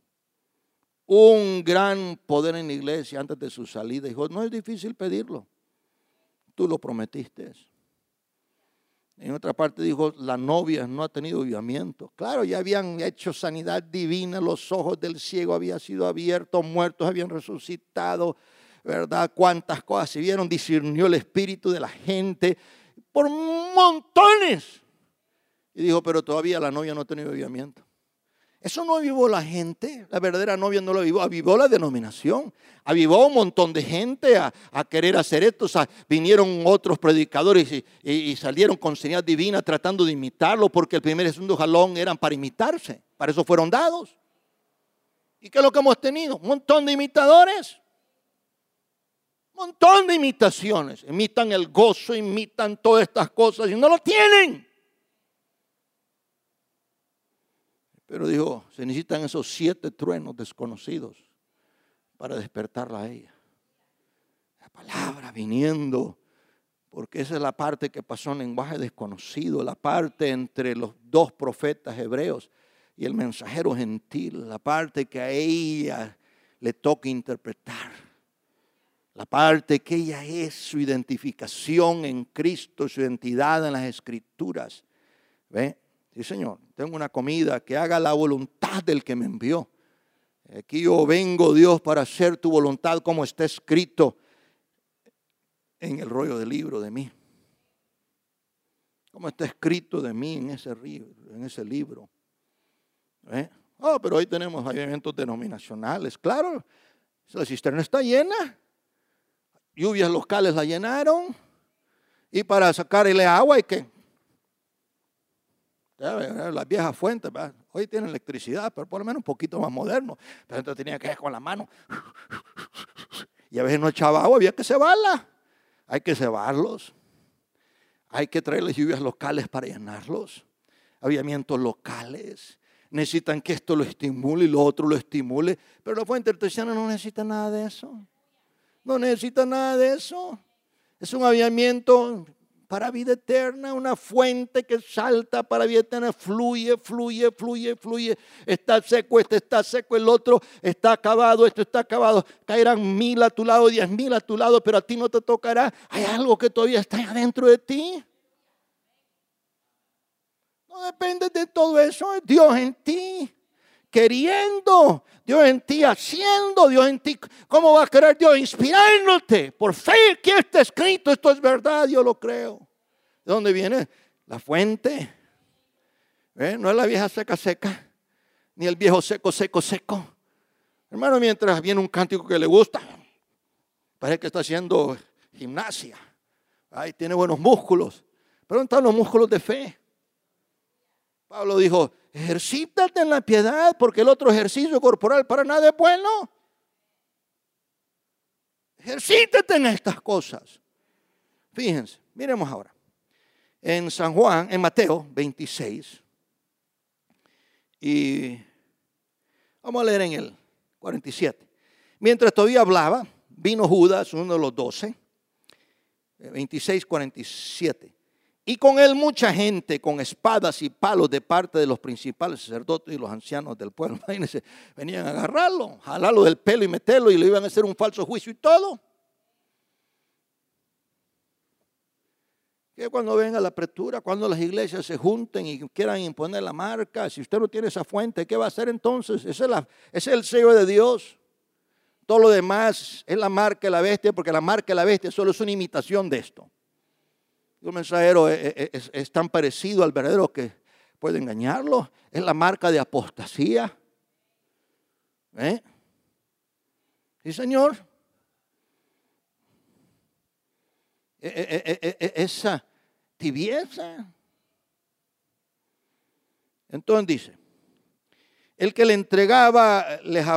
Un gran poder en la iglesia antes de su salida. Dijo, no es difícil pedirlo. Tú lo prometiste. En otra parte dijo, la novia no ha tenido avivamiento. Claro, ya habían hecho sanidad divina, los ojos del ciego habían sido abiertos, muertos habían resucitado, ¿verdad? Cuántas cosas se vieron, discernió el espíritu de la gente por montones. Y dijo, pero todavía la novia no ha tenido avivamiento. Eso no avivó la gente. La verdadera novia no lo avivó. Avivó la denominación. Avivó un montón de gente a querer hacer esto. O sea, vinieron otros predicadores y salieron con señal divina tratando de imitarlo, porque el primer y el segundo jalón eran para imitarse. Para eso fueron dados. ¿Y qué es lo que hemos tenido? Un montón de imitadores. Un montón de imitaciones. Imitan el gozo, imitan todas estas cosas y no lo tienen. Pero dijo, se necesitan esos 7 truenos desconocidos para despertarla a ella. La palabra viniendo, porque esa es la parte que pasó en lenguaje desconocido, la parte entre los 2 profetas hebreos y el mensajero gentil, la parte que a ella le toca interpretar, la parte que ella es su identificación en Cristo, su identidad en las Escrituras. ¿Ve? Sí, Señor, tengo una comida que haga la voluntad del que me envió. Aquí yo vengo, Dios, para hacer tu voluntad como está escrito en el rollo del libro de mí. Como está escrito de mí en ese libro. Pero hoy tenemos avivamientos denominacionales. Claro, la cisterna está llena. Lluvias locales la llenaron. Y para sacarle agua hay que... Las viejas fuentes, ¿verdad? Hoy tienen electricidad, pero por lo menos un poquito más moderno. Pero entonces tenía que ir con la mano. Y a veces no echaba agua, había que cebarla. Hay que cebarlos. Hay que traerles lluvias locales para llenarlos. Avivamientos locales. Necesitan que esto lo estimule y lo otro lo estimule. Pero la fuente artesiana no necesita nada de eso. No necesita nada de eso. Es un avivamiento para vida eterna, una fuente que salta para vida eterna, fluye. Está seco, este está seco, el otro está acabado, esto está acabado. Caerán 1000 a tu lado, 10,000 a tu lado, pero a ti no te tocará. Hay algo que todavía está adentro de ti. No depende de todo eso, es Dios en ti, queriendo, Dios en ti haciendo, Dios en ti. ¿Cómo va a querer Dios inspirándote? Por fe que está escrito, esto es verdad, yo lo creo. ¿De dónde viene? La fuente. No es la vieja seca, ni el viejo seco. Hermano, mientras viene un cántico que le gusta, parece que está haciendo gimnasia. Ahí tiene buenos músculos. Pero ¿dónde están los músculos de fe? Pablo dijo, ejercítate en la piedad, porque el otro ejercicio corporal para nada es bueno. Ejercítate en estas cosas. Fíjense, miremos ahora. En San Juan, en Mateo 26, y vamos a leer en el 47. Mientras todavía hablaba, vino Judas, uno de los 12, 26, 47. Y con él mucha gente con espadas y palos de parte de los principales sacerdotes y los ancianos del pueblo. Imagínense, venían a agarrarlo, jalarlo del pelo y meterlo y le iban a hacer un falso juicio y todo. Que cuando venga la apertura, cuando las iglesias se junten y quieran imponer la marca, si usted no tiene esa fuente, ¿qué va a hacer entonces? Ese es el sello de Dios. Todo lo demás es la marca de la bestia, porque la marca de la bestia solo es una imitación de esto. El mensajero es tan parecido al verdadero que puede engañarlo. Es la marca de apostasía. Sí, Señor. Esa tibieza. Entonces dice, el que le entregaba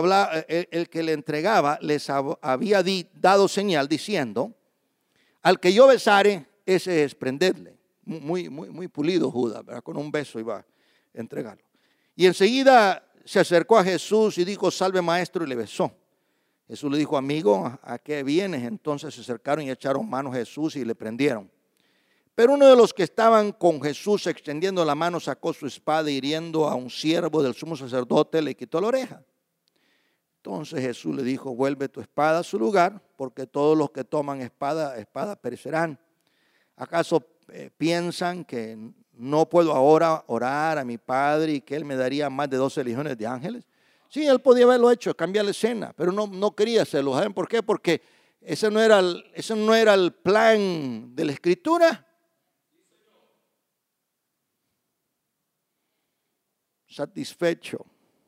les había dado señal diciendo, al que yo besare, ese es prenderle. Muy pulido Judas, ¿verdad? Con un beso iba a entregarlo. Y enseguida se acercó a Jesús y dijo, salve maestro, y le besó. Jesús le dijo, amigo, ¿a qué vienes? Entonces se acercaron y echaron mano a Jesús y le prendieron. Pero uno de los que estaban con Jesús extendiendo la mano sacó su espada y hiriendo a un siervo del sumo sacerdote le quitó la oreja. Entonces Jesús le dijo, vuelve tu espada a su lugar, porque todos los que toman espada perecerán. ¿Acaso piensan que no puedo ahora orar a mi Padre y que Él me daría más de 12 legiones de ángeles? Sí, Él podía haberlo hecho, cambiar la escena, pero no quería hacerlo. ¿Saben por qué? Porque ese no era el plan de la Escritura. Satisfecho.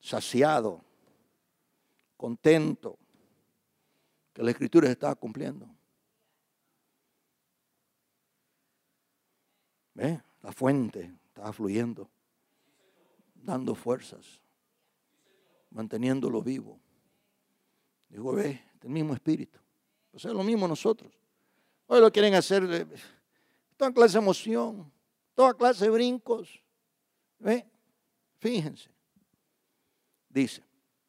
saciado, contento, que la Escritura se estaba cumpliendo. ¿Ve? La fuente estaba fluyendo, dando fuerzas, manteniéndolo vivo. Digo, ve, el mismo espíritu. Pues es lo mismo nosotros. Hoy lo quieren hacer toda clase de emoción, toda clase de brincos. ¿Ve? Fíjense. Dice.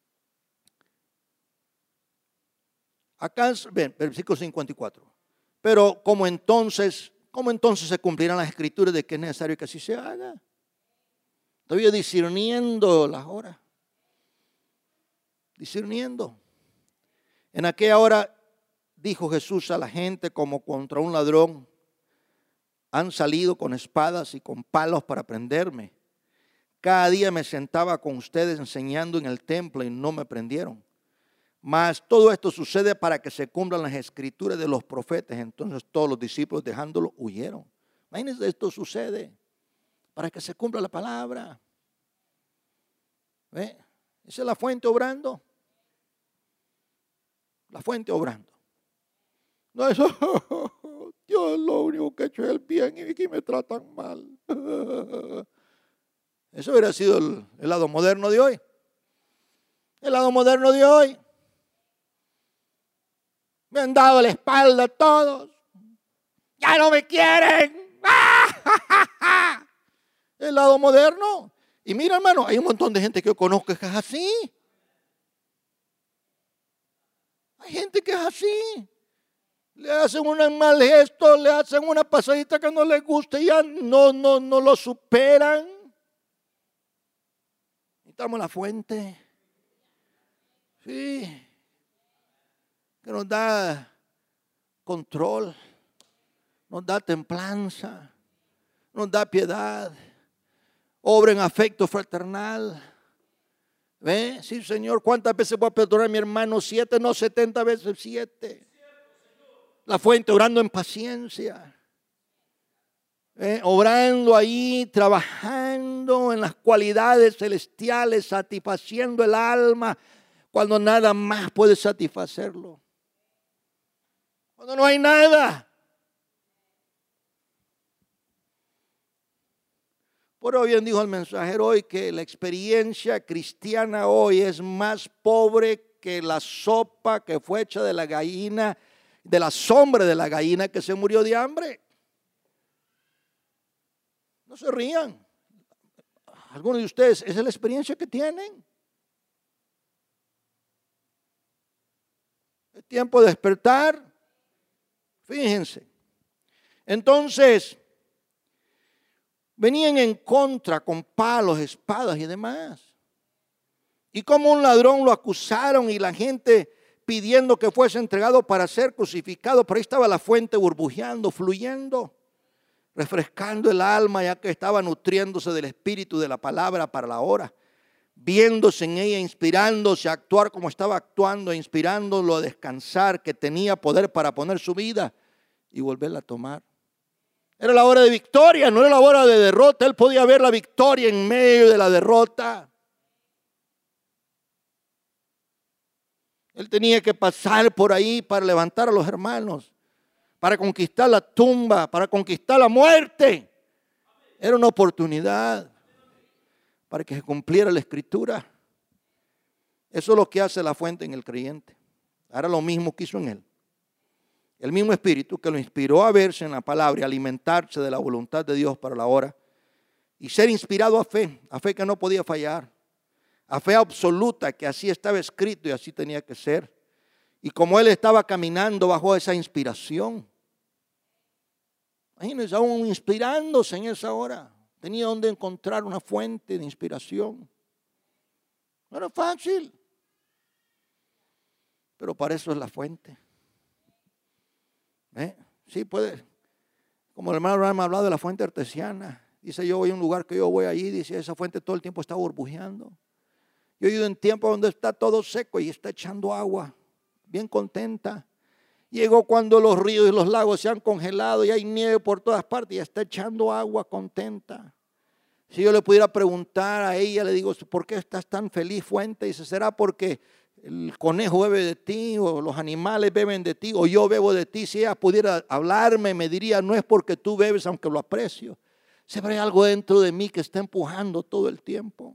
Acá, ven, versículo 54. Pero ¿cómo entonces se cumplirán las escrituras de que es necesario que así se haga? Todavía discerniendo las horas. Discerniendo. En aquella hora dijo Jesús a la gente como contra un ladrón: han salido con espadas y con palos para prenderme. Cada día me sentaba con ustedes enseñando en el templo y no me prendieron. Mas todo esto sucede para que se cumplan las escrituras de los profetas. Entonces todos los discípulos, dejándolo, huyeron. Imagínense, esto sucede para que se cumpla la palabra. ¿Ve? Esa es la fuente obrando. La fuente obrando. No es, Dios, lo único que he hecho es el bien y que me tratan mal. Eso hubiera sido el lado moderno de hoy. El lado moderno de hoy. Me han dado la espalda todos. Ya no me quieren. El lado moderno. Y mira, hermano, hay un montón de gente que yo conozco que es así. Hay gente que es así. Le hacen un mal gesto, le hacen una pasadita que no les gusta y ya no lo superan. Necesitamos la fuente. Sí. Que nos da control, nos da templanza, nos da piedad, obra en afecto fraternal. ¿Ve? Sí, Señor, ¿cuántas veces voy a perdonar a mi hermano? 7, no 70 veces 7. La fuente orando en paciencia. Obrando ahí, trabajando en las cualidades celestiales, satisfaciendo el alma cuando nada más puede satisfacerlo. Cuando no hay nada. Por hoy bien dijo el mensajero hoy que la experiencia cristiana hoy es más pobre que la sopa que fue hecha de la gallina, de la sombra de la gallina que se murió de hambre. No se rían. Algunos de ustedes, esa es la experiencia que tienen. Es tiempo de despertar. Fíjense. Entonces, venían en contra con palos, espadas y demás. Y como un ladrón lo acusaron y la gente pidiendo que fuese entregado para ser crucificado. Pero ahí estaba la fuente burbujeando, fluyendo, refrescando el alma, ya que estaba nutriéndose del espíritu de la palabra para la hora, viéndose en ella, inspirándose a actuar como estaba actuando, inspirándolo a descansar, que tenía poder para poner su vida y volverla a tomar. Era la hora de victoria, no era la hora de derrota. Él podía ver la victoria en medio de la derrota. Él tenía que pasar por ahí para levantar a los hermanos, para conquistar la tumba, para conquistar la muerte. Era una oportunidad para que se cumpliera la escritura. Eso es lo que hace la fuente en el creyente. Ahora lo mismo que hizo en él. El mismo espíritu que lo inspiró a verse en la palabra y alimentarse de la voluntad de Dios para la hora. Y ser inspirado a fe que no podía fallar. A fe absoluta que así estaba escrito y así tenía que ser. Y como él estaba caminando bajo esa inspiración. Imagínense, aún inspirándose en esa hora. Tenía donde encontrar una fuente de inspiración. No era fácil. Pero para eso es la fuente. Sí, puede. Como el hermano Abraham ha hablado de la fuente artesiana. Dice, yo voy a un lugar que yo voy allí. Dice, esa fuente todo el tiempo está burbujeando. Yo he ido en tiempo donde está todo seco y está echando agua. Bien contenta. Llegó cuando los ríos y los lagos se han congelado y hay nieve por todas partes y está echando agua contenta. Si yo le pudiera preguntar a ella, le digo, ¿por qué estás tan feliz, fuente? Dice, ¿será porque el conejo bebe de ti, o los animales beben de ti, o yo bebo de ti? Si ella pudiera hablarme, me diría, no es porque tú bebes, aunque lo aprecio. Siempre hay algo dentro de mí que está empujando todo el tiempo.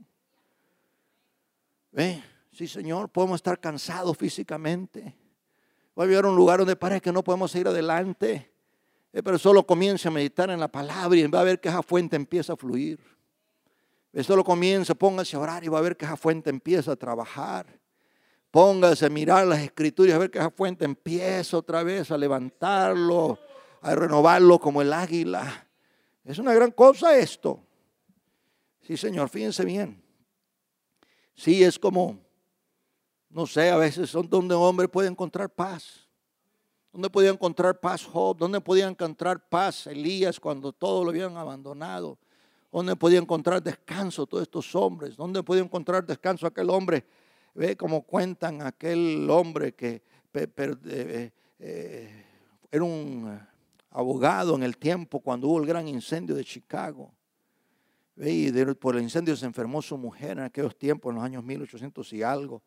¿Ve? Sí, Señor, podemos estar cansados físicamente. Voy a llegar a un lugar donde parece que no podemos ir adelante. Pero solo comience a meditar en la palabra y va a ver que esa fuente empieza a fluir. Solo comience, póngase a orar y va a ver que esa fuente empieza a trabajar. Póngase a mirar las escrituras y a ver que esa fuente empieza otra vez a levantarlo, a renovarlo como el águila. Es una gran cosa esto. Sí, Señor, fíjense bien. Sí, es como, no sé, a veces son donde un hombre puede encontrar paz. ¿Dónde podía encontrar paz Job? ¿Dónde podía encontrar paz Elías cuando todo lo habían abandonado? ¿Dónde podía encontrar descanso todos estos hombres? ¿Dónde podía encontrar descanso aquel hombre? Ve como cuentan aquel hombre que era un abogado en el tiempo cuando hubo el gran incendio de Chicago. Ve, y por el incendio se enfermó su mujer en aquellos tiempos, en los años 1800 y algo.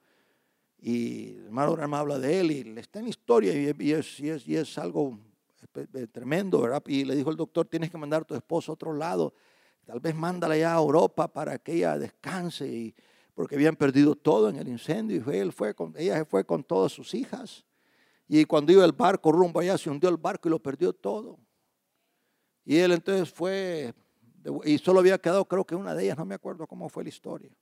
Y el hermano Branham habla de él y está en la historia y es algo tremendo, ¿verdad? Y le dijo el doctor, tienes que mandar a tu esposa a otro lado, tal vez mándala ya a Europa para que ella descanse, porque habían perdido todo en el incendio y ella se fue con todas sus hijas. Y cuando iba el barco rumbo allá se hundió el barco y lo perdió todo. Y él entonces fue, y solo había quedado creo que una de ellas, no me acuerdo cómo fue la historia.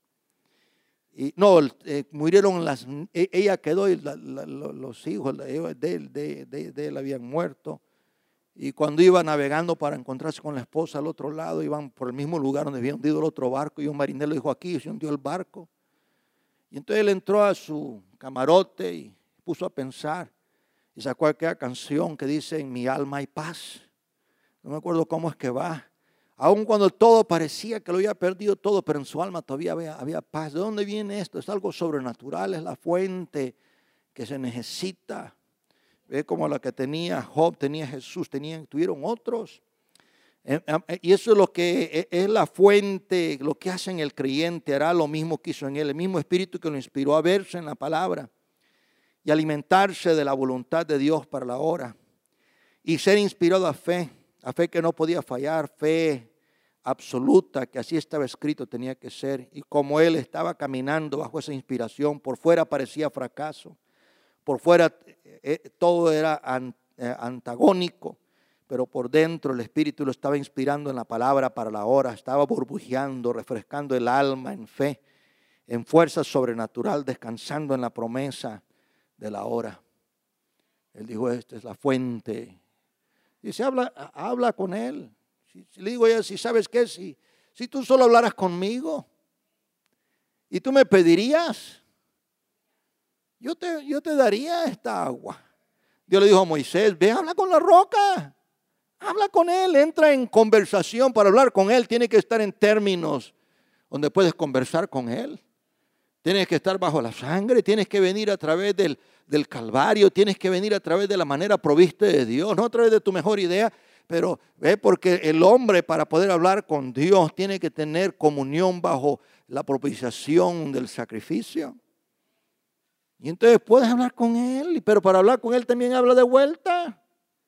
Y no, murieron ella quedó y los hijos de él habían muerto. Y cuando iba navegando para encontrarse con la esposa al otro lado, iban por el mismo lugar donde había hundido el otro barco y un marinero dijo, aquí se hundió el barco. Y entonces él entró a su camarote y puso a pensar y sacó aquella canción que dice, en mi alma hay paz. No me acuerdo cómo es que va. Aun cuando todo parecía que lo había perdido todo, pero en su alma todavía había paz. ¿De dónde viene esto? Es algo sobrenatural, es la fuente que se necesita. Ve como la que tenía Job, tenía Jesús, tuvieron otros. Y eso es lo que es la fuente, lo que hace en el creyente, hará lo mismo que hizo en él, el mismo espíritu que lo inspiró a verse en la palabra y alimentarse de la voluntad de Dios para la hora. Y ser inspirado a fe que no podía fallar, fe absoluta, que así estaba escrito tenía que ser. Y como él estaba caminando bajo esa inspiración, por fuera parecía fracaso, por fuera todo era antagónico, pero por dentro el Espíritu lo estaba inspirando en la palabra para la hora, estaba burbujeando, refrescando el alma en fe, en fuerza sobrenatural, descansando en la promesa de la hora. Él dijo, esta es la fuente. Dice, habla con él. Si le digo ya, si sabes qué, si tú solo hablaras conmigo y tú me pedirías, yo te daría esta agua. Dios le dijo a Moisés, ve, habla con la roca. Habla con él, entra en conversación. Para hablar con él tiene que estar en términos donde puedes conversar con él. Tienes que estar bajo la sangre, tienes que venir a través del Calvario, tienes que venir a través de la manera provista de Dios, no a través de tu mejor idea, pero ve, porque el hombre para poder hablar con Dios tiene que tener comunión bajo la propiciación del sacrificio. Y entonces puedes hablar con él, pero para hablar con él también habla de vuelta.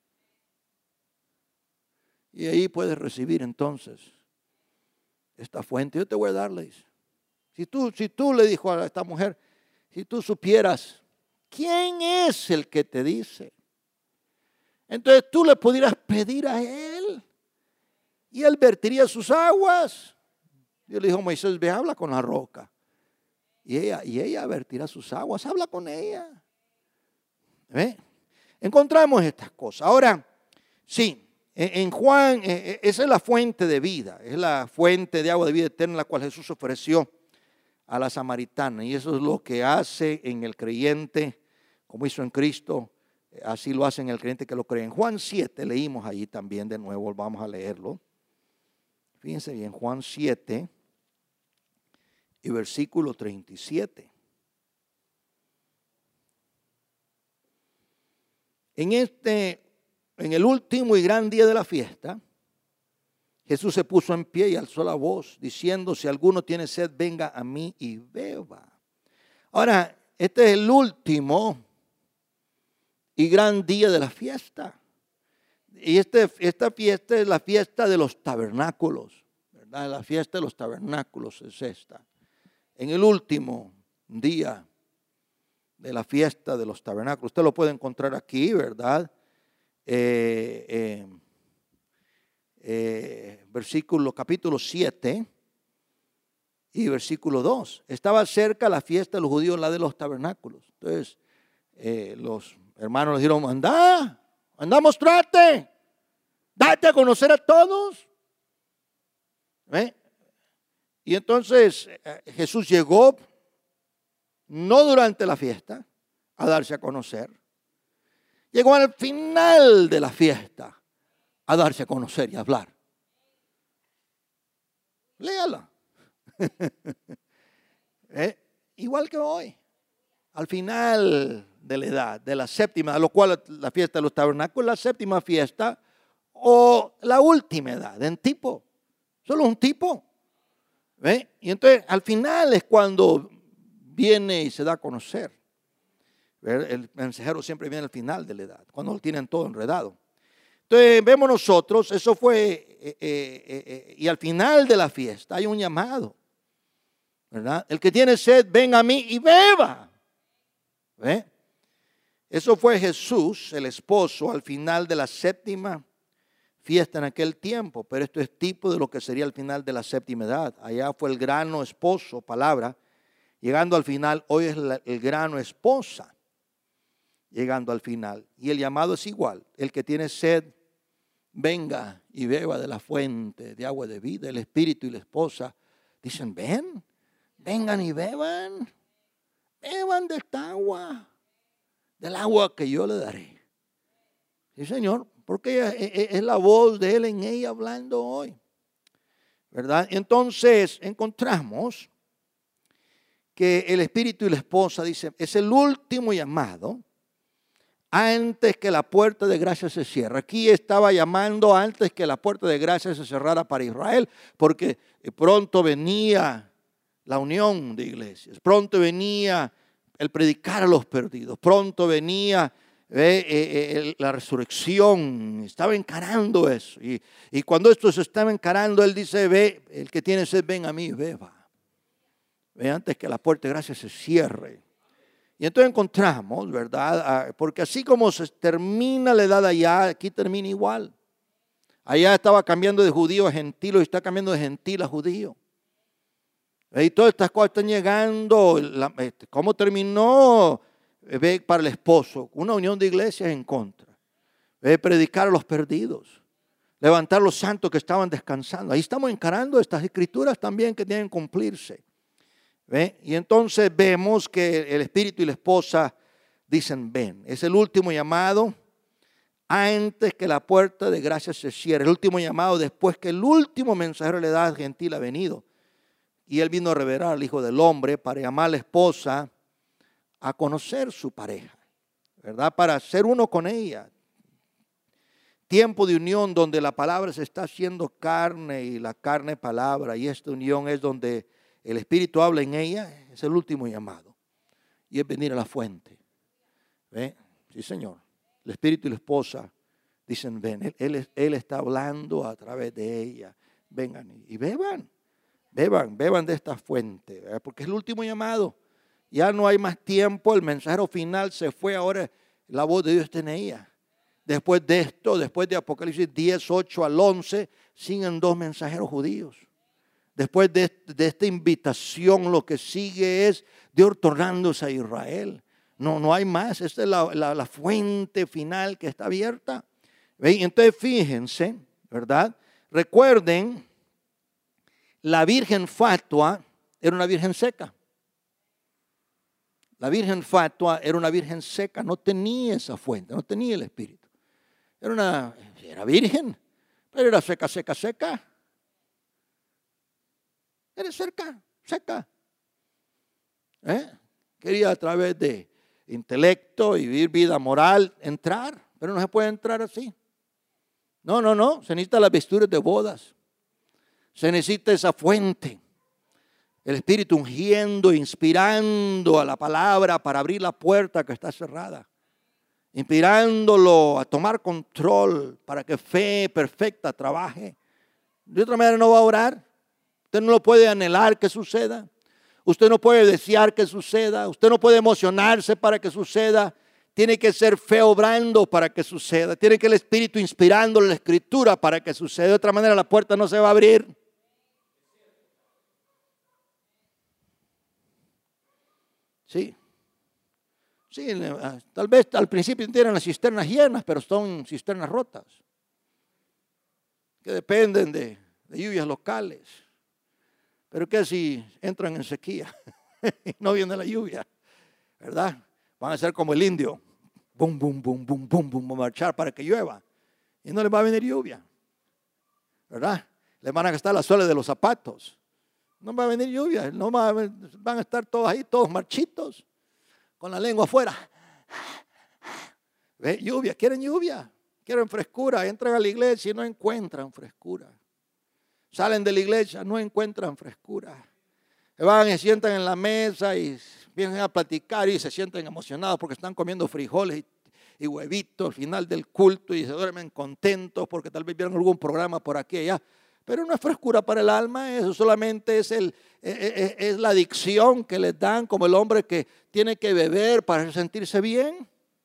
Y ahí puedes recibir entonces esta fuente. Yo te voy a dar, le dice. Si tú le dijo a esta mujer, si tú supieras quién es el que te dice, entonces tú le pudieras pedir a él y él vertiría sus aguas. Dios le dijo a Moisés, ve, habla con la roca. Y ella vertirá sus aguas, habla con ella. ¿Ve? Encontramos estas cosas. Ahora, sí. En Juan, esa es la fuente de vida, es la fuente de agua de vida eterna, la cual Jesús ofreció a la samaritana. Y eso es lo que hace en el creyente, como hizo en Cristo, así lo hace en el creyente que lo cree. En Juan 7, leímos allí también de nuevo, vamos a leerlo. Fíjense bien, Juan 7 y versículo 37. En el último y gran día de la fiesta, Jesús se puso en pie y alzó la voz, diciendo: si alguno tiene sed, venga a mí y beba. Ahora, este es el último y gran día de la fiesta. Y esta fiesta es la fiesta de los tabernáculos, ¿verdad? La fiesta de los tabernáculos es esta. En el último día de la fiesta de los tabernáculos. Usted lo puede encontrar aquí, ¿verdad? Versículo capítulo 7 y versículo 2. Estaba cerca la fiesta de los judíos, la de los tabernáculos. Entonces, los hermanos le dijeron: anda, mostrate, date a conocer a todos. Y entonces Jesús llegó, no durante la fiesta, a darse a conocer. Llegó al final de la fiesta a darse a conocer y a hablar. Léala. Igual que hoy, al final de la edad, de la séptima, a lo cual la fiesta de los tabernáculos, la séptima fiesta o la última edad, en tipo, solo un tipo. Y entonces al final es cuando viene y se da a conocer. El mensajero siempre viene al final de la edad, cuando lo tienen todo enredado. Entonces vemos nosotros, eso fue, y al final de la fiesta hay un llamado, ¿verdad? El que tiene sed, ven a mí y beba. Eso fue Jesús, el esposo, al final de la séptima fiesta en aquel tiempo, pero esto es tipo de lo que sería el final de la séptima edad. Allá fue el grano esposo, palabra, llegando al final, hoy es el grano esposa, llegando al final. Y el llamado es igual, el que tiene sed, venga y beba de la fuente de agua de vida. El espíritu y la esposa dicen: vengan y beban de esta agua, del agua que yo le daré. Sí, Señor, porque es la voz de Él en ella hablando hoy, ¿verdad? Entonces encontramos que el espíritu y la esposa dicen: es el último llamado antes que la puerta de gracia se cierre. Aquí estaba llamando antes que la puerta de gracia se cerrara para Israel, porque pronto venía la unión de iglesias, pronto venía el predicar a los perdidos, pronto venía la resurrección. Estaba encarando eso, y cuando esto se estaba encarando, Él dice: el que tiene sed, ven a mí y beba. Antes que la puerta de gracia se cierre. Y entonces encontramos, ¿verdad? Porque así como se termina la edad allá, aquí termina igual. Allá estaba cambiando de judío a gentil, y está cambiando de gentil a judío. Y todas estas cosas están llegando. ¿Cómo terminó? Para el esposo, una unión de iglesias en contra. Predicar a los perdidos. Levantar a los santos que estaban descansando. Ahí estamos encarando estas escrituras también que tienen que cumplirse. Y entonces vemos que el espíritu y la esposa dicen: ven. Es el último llamado antes que la puerta de gracia se cierre. El último llamado después que el último mensajero de la edad gentil ha venido. Y él vino a revelar al Hijo del Hombre para llamar a la esposa a conocer su pareja, ¿verdad? Para ser uno con ella. Tiempo de unión donde la palabra se está haciendo carne y la carne palabra. Y esta unión es donde el Espíritu habla en ella. Es el último llamado. Y es venir a la fuente. Sí, Señor. El Espíritu y la esposa dicen: ven. Él está hablando a través de ella. Vengan y beban. Beban de esta fuente, ¿verdad? Porque es el último llamado. Ya no hay más tiempo. El mensajero final se fue. Ahora la voz de Dios está en ella. Después de esto, después de Apocalipsis 10, 8 al 11, siguen 2 mensajeros judíos. Después de esta invitación, lo que sigue es Dios tornándose a Israel. No hay más. Esta es la fuente final que está abierta. Entonces fíjense, ¿verdad? Recuerden, la virgen fatua era una virgen seca. La virgen fatua era una virgen seca, no tenía esa fuente, no tenía el Espíritu. Era virgen, pero era seca. Era seca. Quería a través de intelecto y vivir vida moral entrar, pero no se puede entrar así. No, se necesitan las vestiduras de bodas. Se necesita esa fuente. El Espíritu ungiendo, inspirando a la palabra para abrir la puerta que está cerrada. Inspirándolo a tomar control para que fe perfecta trabaje. De otra manera no va a orar. Usted no lo puede anhelar que suceda. Usted no puede desear que suceda. Usted no puede emocionarse para que suceda. Tiene que ser fe obrando para que suceda. Tiene que el Espíritu inspirando la Escritura para que suceda. De otra manera la puerta no se va a abrir. Sí. Sí, tal vez al principio tienen las cisternas llenas, pero son cisternas rotas. Que dependen de lluvias locales. Pero ¿qué si entran en sequía y no viene la lluvia? ¿Verdad? Van a ser como el indio. Bum, bum, bum, bum, bum, bum, a marchar para que llueva. Y no les va a venir lluvia. ¿Verdad? Les van a gastar las suelas de los zapatos. No va a venir lluvia. No van a estar todos ahí, todos marchitos, con la lengua afuera. ¿Ve? Lluvia, quieren lluvia. Quieren frescura. Entran a la iglesia y no encuentran frescura. Salen de la iglesia, no encuentran frescura. Van y se sientan en la mesa y vienen a platicar y se sienten emocionados porque están comiendo frijoles y huevitos al final del culto y se duermen contentos porque tal vez vieron algún programa por aquí y allá. Pero no es frescura para el alma, eso solamente es la adicción que les dan, como el hombre que tiene que beber para sentirse bien.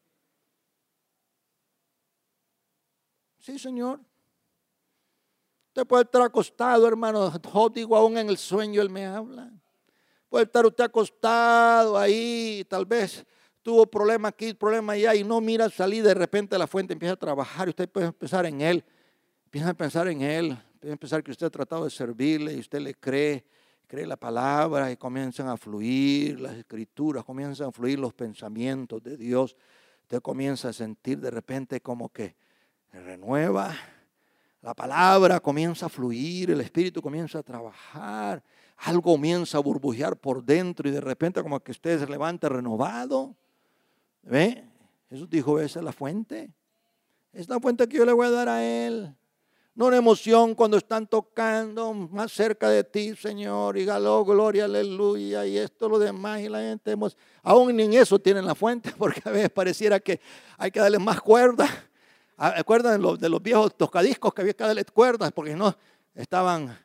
Sí, Señor. Usted puede estar acostado, hermano. Digo, aún en el sueño Él me habla. Puede estar usted acostado ahí, tal vez tuvo problema aquí, problema allá y no mira salir, de repente la fuente empieza a trabajar y usted puede pensar en Él. Empieza a pensar en Él, empieza a pensar que usted ha tratado de servirle y usted le cree la palabra y comienzan a fluir las escrituras, comienzan a fluir los pensamientos de Dios. Usted comienza a sentir de repente como que se renueva. La palabra comienza a fluir, el Espíritu comienza a trabajar, algo comienza a burbujear por dentro y de repente como que usted se levanta renovado. ¿Ve? Jesús dijo, esa es la fuente. Es la fuente que yo le voy a dar a Él. No una emoción cuando están tocando más cerca de ti, Señor, y galó, gloria, aleluya, y esto, lo demás, y la gente, aún ni en eso tienen la fuente, porque a veces pareciera que hay que darle más cuerda. ¿Acuerdan de los viejos tocadiscos que había que darle cuerdas? Porque no estaban.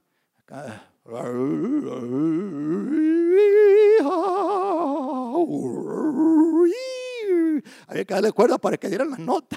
Había que darle cuerdas para que dieran las notas.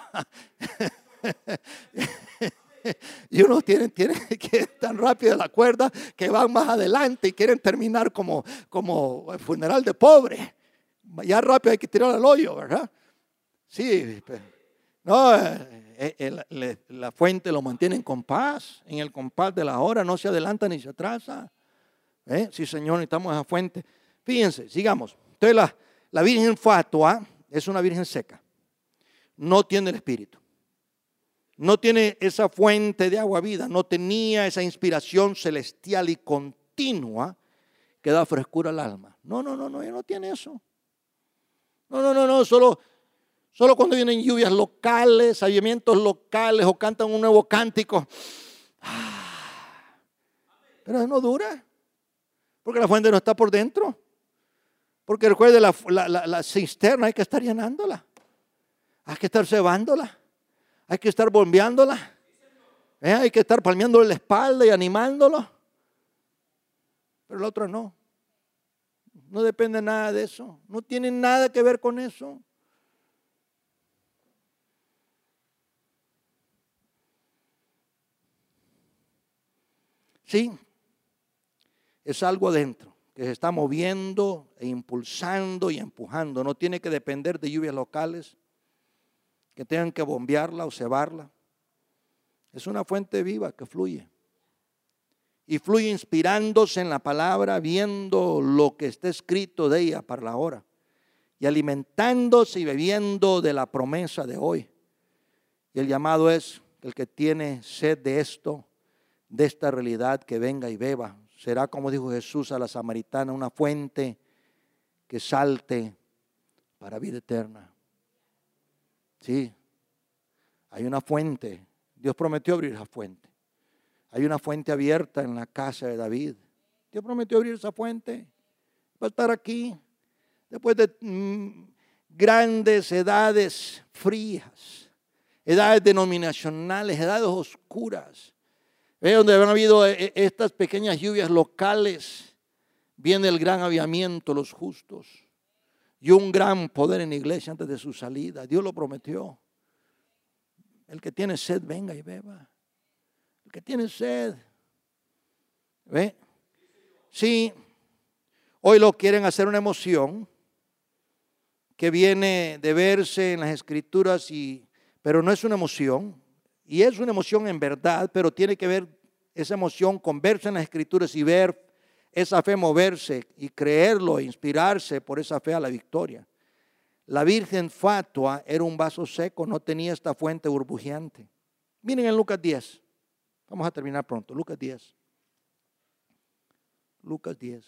Y unos tienen que tan rápido la cuerda que van más adelante y quieren terminar como el funeral de pobre. Ya rápido hay que tirar al hoyo, ¿verdad? Sí, no, la fuente lo mantiene en compás, en el compás de la hora, no se adelanta ni se atrasa. Sí, Señor, necesitamos esa fuente. Fíjense, sigamos. Entonces la virgen fatua es una virgen seca. No tiene el Espíritu. No tiene esa fuente de agua vida. No tenía esa inspiración celestial y continua que da frescura al alma. No, ella no tiene eso. No, solo cuando vienen lluvias locales, avivamientos locales o cantan un nuevo cántico. Pero eso no dura. Porque la fuente no está por dentro. Porque recuerde, la cisterna hay que estar llenándola. Hay que estar cebándola. Hay que estar bombeándola. Hay que estar palmeándole la espalda y animándolo. Pero la otra no. No depende nada de eso. No tiene nada que ver con eso. Sí, es algo adentro que se está moviendo e impulsando y empujando. No tiene que depender de lluvias locales que tengan que bombearla o cebarla. Es una fuente viva que fluye. Y fluye inspirándose en la palabra, viendo lo que está escrito de ella para la hora. Y alimentándose y bebiendo de la promesa de hoy. Y el llamado es el que tiene sed de esto, de esta realidad, que venga y beba. Será, como dijo Jesús a la samaritana, una fuente que salte para vida eterna. Sí, hay una fuente. Dios prometió abrir esa fuente. Hay una fuente abierta en la casa de David. Dios prometió abrir esa fuente. Va a estar aquí. Después de grandes edades frías, edades denominacionales, edades oscuras, donde han habido estas pequeñas lluvias locales, viene el gran avivamiento, los justos, y un gran poder en la iglesia antes de su salida. Dios lo prometió. El que tiene sed, venga y beba. El que tiene sed, ¿ve? Sí, hoy lo quieren hacer una emoción que viene de verse en las escrituras, pero no es una emoción, y es una emoción en verdad, pero tiene que ver esa emoción con verse en las escrituras y ver esa fe moverse y creerlo e inspirarse por esa fe a la victoria. La virgen fatua era un vaso seco, no tenía esta fuente burbujeante. Miren en Lucas 10, vamos a terminar pronto, Lucas 10. Lucas 10.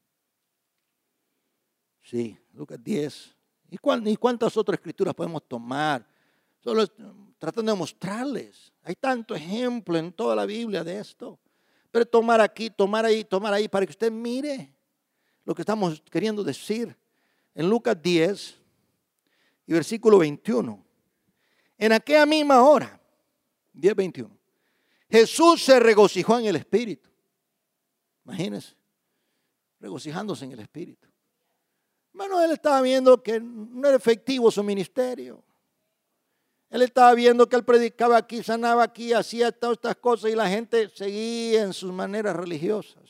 Sí, Lucas 10. ¿Y cuántas otras escrituras podemos tomar? Solo tratando de mostrarles. Hay tanto ejemplo en toda la Biblia de esto. Pero tomar aquí, tomar ahí, para que usted mire lo que estamos queriendo decir. En Lucas 10 y versículo 21. En aquella misma hora, 10:21, Jesús se regocijó en el Espíritu. Imagínense, regocijándose en el Espíritu. Hermano, él estaba viendo que no era efectivo su ministerio. Él estaba viendo que él predicaba aquí, sanaba aquí, hacía todas estas cosas y la gente seguía en sus maneras religiosas.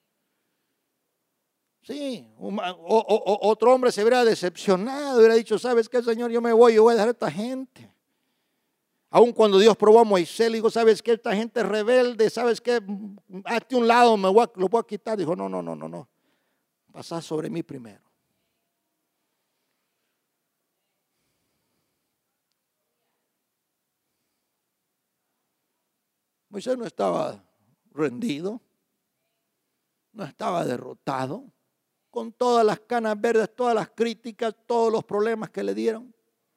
Sí, otro hombre se hubiera decepcionado, hubiera dicho, ¿sabes qué, Señor? Yo me voy, yo voy a dejar a esta gente. Aun cuando Dios probó a Moisés, le dijo, ¿sabes qué? Esta gente es rebelde, ¿sabes qué? Hazte un lado, lo voy a quitar. Dijo, no. Pasá sobre mí primero. Moisés no estaba rendido, no estaba derrotado, con todas las canas verdes, todas las críticas, todos los problemas que le dieron.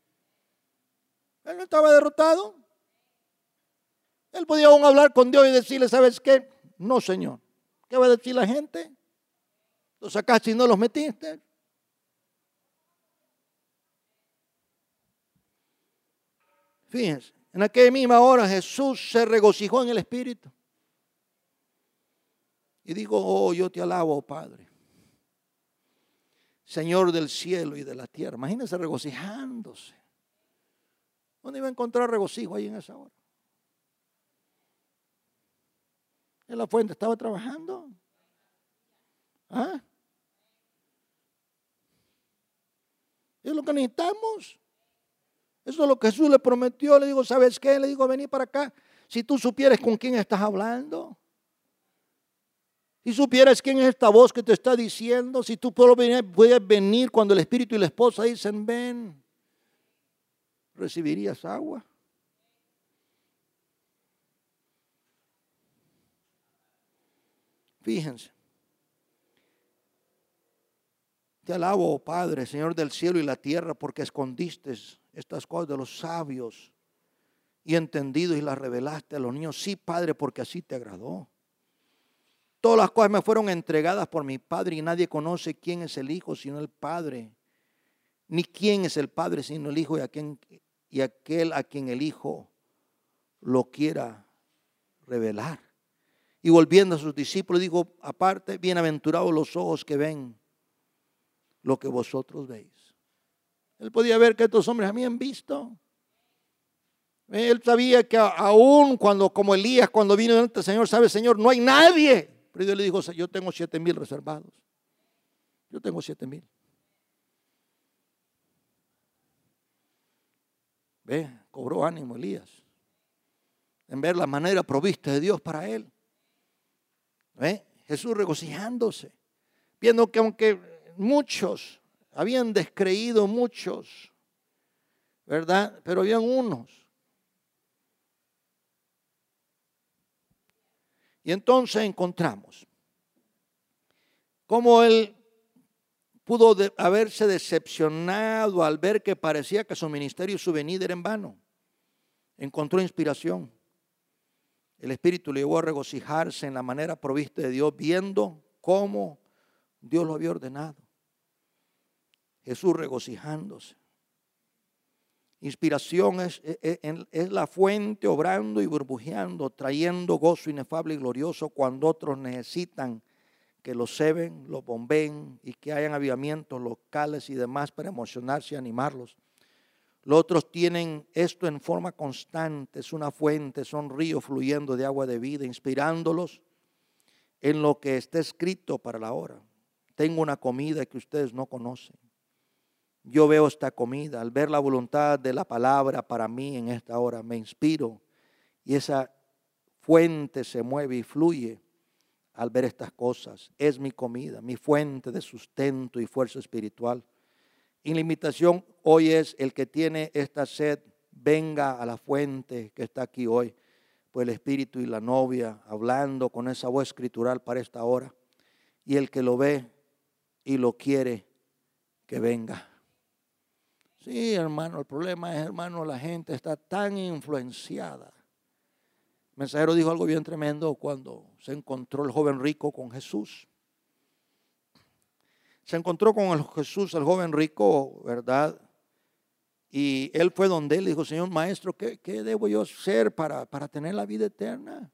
Él no estaba derrotado. Él podía aún hablar con Dios y decirle, ¿sabes qué? No, Señor. ¿Qué va a decir la gente? ¿Los sacaste y no los metiste? Fíjense, en aquella misma hora Jesús se regocijó en el Espíritu. Y digo, oh, yo te alabo, Padre, Señor del cielo y de la tierra. Imagínense regocijándose. ¿Dónde iba a encontrar regocijo ahí en esa hora? En la fuente estaba trabajando. ¿Ah? Es lo que necesitamos. Eso es lo que Jesús le prometió. Le digo, ¿sabes qué? Le digo, vení para acá. Si tú supieras con quién estás hablando. Si supieras quién es esta voz que te está diciendo. Si tú puedes venir cuando el Espíritu y la esposa dicen, ven. ¿Recibirías agua? Fíjense. Te alabo, oh Padre, Señor del cielo y la tierra, porque escondiste estas cosas de los sabios y entendidos y las revelaste a los niños. Sí, Padre, porque así te agradó. Todas las cosas me fueron entregadas por mi Padre y nadie conoce quién es el Hijo sino el Padre, ni quién es el Padre sino el Hijo y aquel a quien el Hijo lo quiera revelar. Y volviendo a sus discípulos, dijo aparte, bienaventurados los ojos que ven lo que vosotros veis. Él podía ver que estos hombres habían visto. Él sabía que aún cuando, como Elías, cuando vino delante del Señor, sabe, Señor, no hay nadie. Pero Dios le dijo, yo tengo 7,000 reservados. Yo tengo 7,000. Ve, cobró ánimo Elías en ver la manera provista de Dios para él. ¿Ve? Jesús regocijándose, viendo que aunque muchos habían descreído, muchos, ¿verdad? Pero habían unos. Y entonces encontramos cómo él pudo haberse decepcionado al ver que parecía que su ministerio y su venida era en vano. Encontró inspiración. El Espíritu le llevó a regocijarse en la manera provista de Dios, viendo cómo Dios lo había ordenado. Jesús regocijándose. Inspiración es la fuente obrando y burbujeando, trayendo gozo inefable y glorioso cuando otros necesitan que los ceben, los bombeen y que hayan avivamientos locales y demás para emocionarse y animarlos. Los otros tienen esto en forma constante, es una fuente, son ríos fluyendo de agua de vida, inspirándolos en lo que está escrito para la hora. Tengo una comida que ustedes no conocen. Yo veo esta comida, al ver la voluntad de la palabra para mí en esta hora, me inspiro y esa fuente se mueve y fluye al ver estas cosas. Es mi comida, mi fuente de sustento y fuerza espiritual. Y la invitación hoy es: el que tiene esta sed, venga a la fuente que está aquí hoy. Pues el Espíritu y la novia hablando con esa voz escritural para esta hora. Y el que lo ve y lo quiere, que venga. Sí, hermano, el problema es, hermano, la gente está tan influenciada. El mensajero dijo algo bien tremendo cuando se encontró el joven rico con Jesús. Se encontró con el Jesús, el joven rico, ¿verdad? Y él fue donde él dijo: Señor maestro, ¿qué debo yo hacer para tener la vida eterna?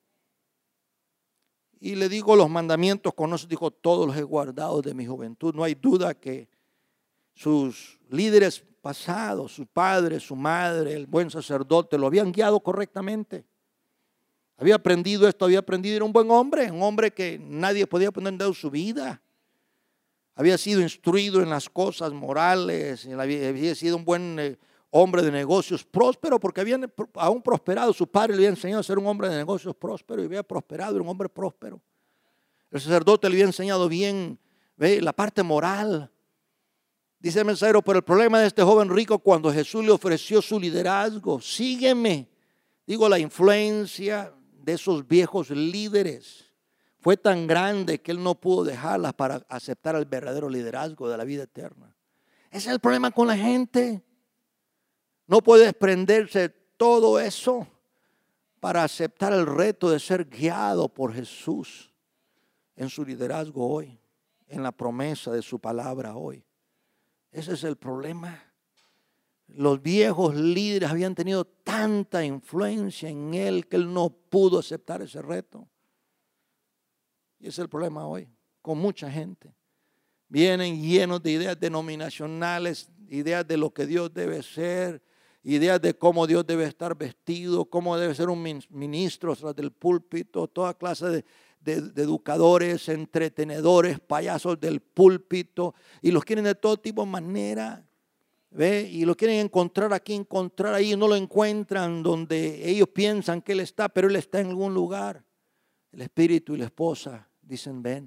Y le digo: los mandamientos conoces. Dijo: todos los he guardado de mi juventud. No hay duda que sus líderes pasados, su padre, su madre, el buen sacerdote, lo habían guiado correctamente. Había aprendido esto, era un buen hombre, un hombre que nadie podía poner en duda su vida. Había sido instruido en las cosas morales, había sido un buen hombre de negocios próspero, porque habían aún prosperado. Su padre le había enseñado a ser un hombre de negocios próspero y había prosperado, era un hombre próspero. El sacerdote le había enseñado bien, la parte moral. Dice el mensajero: pero el problema de este joven rico, cuando Jesús le ofreció su liderazgo, sígueme, digo, la influencia de esos viejos líderes fue tan grande que él no pudo dejarlas para aceptar el verdadero liderazgo de la vida eterna. Ese es el problema con la gente. No puede desprenderse de todo eso para aceptar el reto de ser guiado por Jesús en su liderazgo hoy, en la promesa de su palabra hoy. Ese es el problema. Los viejos líderes habían tenido tanta influencia en él que él no pudo aceptar ese reto. Y ese es el problema hoy con mucha gente. Vienen llenos de ideas denominacionales, ideas de lo que Dios debe ser, ideas de cómo Dios debe estar vestido, cómo debe ser un ministro tras del púlpito, toda clase de educadores, entretenedores, payasos del púlpito, y los quieren de todo tipo de manera, y lo quieren encontrar aquí, encontrar ahí, y no lo encuentran donde ellos piensan que él está, pero él está en algún lugar. El espíritu y la esposa dicen: ven.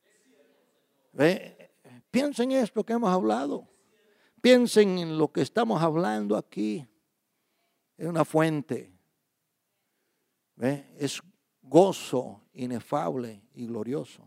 Piensen en esto que hemos hablado. Piensen en lo que estamos hablando aquí. Es una fuente. Es gozo inefable y glorioso.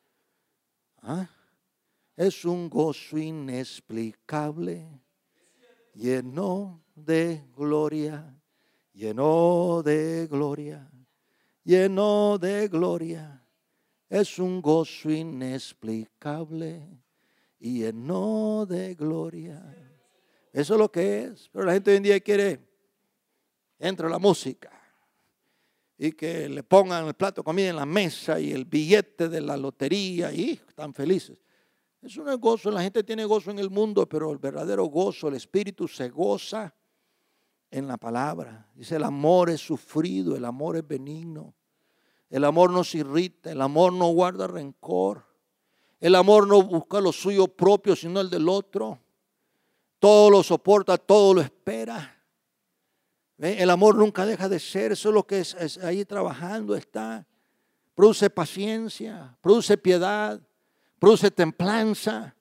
Es un gozo inexplicable, lleno de gloria, lleno de gloria, lleno de gloria. Es un gozo inexplicable y lleno de gloria. Eso es lo que es. Pero la gente hoy en día entra la música y que le pongan el plato de comida en la mesa y el billete de la lotería y están felices. Eso no es gozo. La gente tiene gozo en el mundo, pero el verdadero gozo, el espíritu se goza en la palabra. Dice: el amor es sufrido, el amor es benigno. El amor no se irrita, el amor no guarda rencor. El amor no busca lo suyo propio, sino el del otro. Todo lo soporta, todo lo espera. El amor nunca deja de ser. Eso es lo que es ahí trabajando está. Produce paciencia, produce piedad, produce templanza,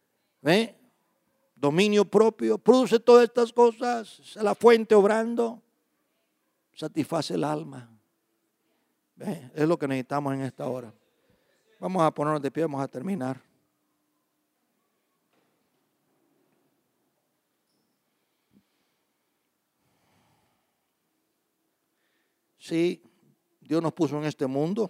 dominio propio. Produce todas estas cosas. Es la fuente obrando. Satisface el alma. Es lo que necesitamos en esta hora. Vamos a ponernos de pie, vamos a terminar. Sí, Dios nos puso en este mundo,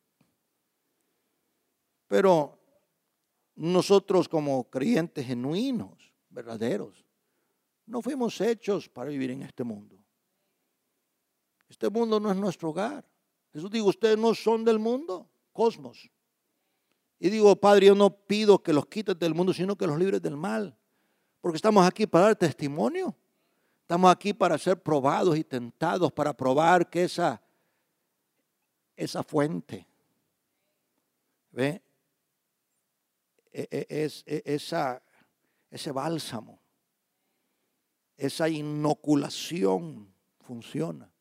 pero nosotros como creyentes genuinos, verdaderos, no fuimos hechos para vivir en este mundo. Este mundo no es nuestro hogar. Jesús dijo, ustedes no son del mundo, cosmos. Y digo, Padre, yo no pido que los quites del mundo, sino que los libres del mal. Porque estamos aquí para dar testimonio. Estamos aquí para ser probados y tentados, para probar que esa fuente, ¿ve? Ese bálsamo, esa inoculación funciona.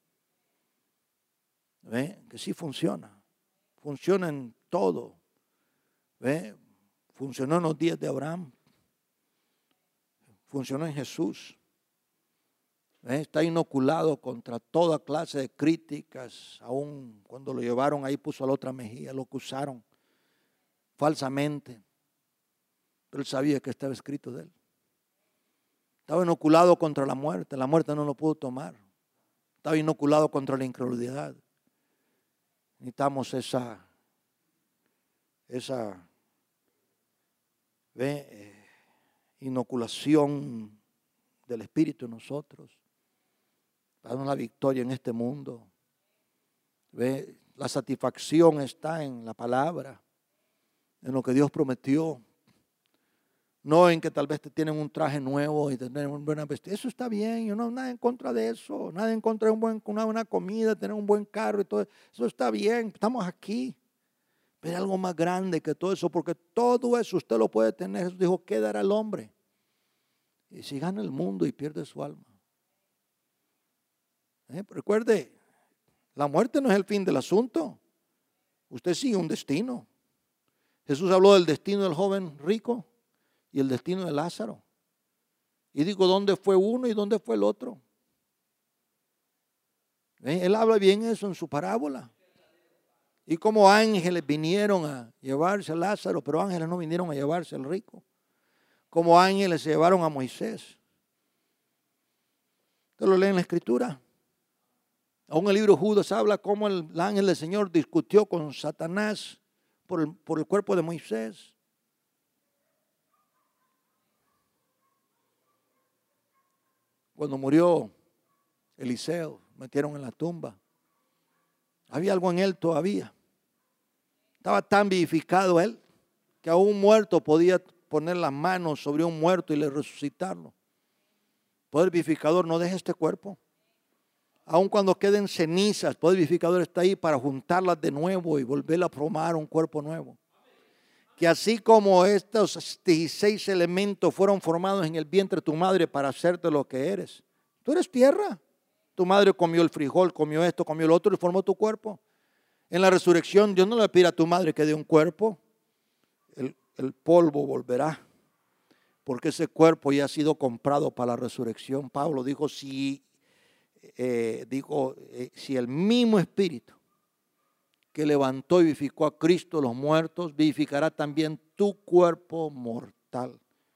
¿Ve? Que sí funciona. Funciona en todo. ¿Ve? Funcionó en los días de Abraham. Funcionó en Jesús. ¿Ve? Está inoculado contra toda clase de críticas. Aún cuando lo llevaron ahí puso a la otra mejilla, lo acusaron falsamente. Pero él sabía que estaba escrito de él. Estaba inoculado contra la muerte no lo pudo tomar. Estaba inoculado contra la incredulidad. Necesitamos esa inoculación del Espíritu en nosotros, para dar una victoria en este mundo. ¿Ve? La satisfacción está en la palabra, en lo que Dios prometió. No en que tal vez te tienen un traje nuevo y tener un buen vestido. Eso está bien, yo no nada en contra de eso, nada en contra de una buena comida, tener un buen carro y todo. Eso está bien, estamos aquí. Pero hay algo más grande que todo eso, porque todo eso usted lo puede tener. Jesús dijo, ¿qué dará el hombre? Y si gana el mundo y pierde su alma. Recuerde, la muerte no es el fin del asunto. Usted sigue un destino. Jesús habló del destino del joven rico y el destino de Lázaro. Y digo, ¿dónde fue uno y dónde fue el otro? Él habla bien eso en su parábola. Y como ángeles vinieron a llevarse a Lázaro, pero ángeles no vinieron a llevarse al rico. Como ángeles se llevaron a Moisés. Usted lo lee en la Escritura. Aún el libro de Judas habla cómo el ángel del Señor discutió con Satanás por el cuerpo de Moisés. Cuando murió Eliseo, metieron en la tumba. Había algo en él todavía. Estaba tan vivificado él que aún muerto podía poner las manos sobre un muerto y le resucitarlo. Poder vivificador no deja este cuerpo. Aun cuando queden cenizas, poder vivificador está ahí para juntarlas de nuevo y volver a formar un cuerpo nuevo. Que así como estos 16 elementos fueron formados en el vientre de tu madre para hacerte lo que eres. Tú eres tierra. Tu madre comió el frijol, comió esto, comió lo otro y formó tu cuerpo. En la resurrección Dios no le pide a tu madre que dé un cuerpo. El polvo volverá. Porque ese cuerpo ya ha sido comprado para la resurrección. Pablo dijo, si el mismo Espíritu que levantó y vivificó a Cristo de los muertos, vivificará también tu cuerpo mortal.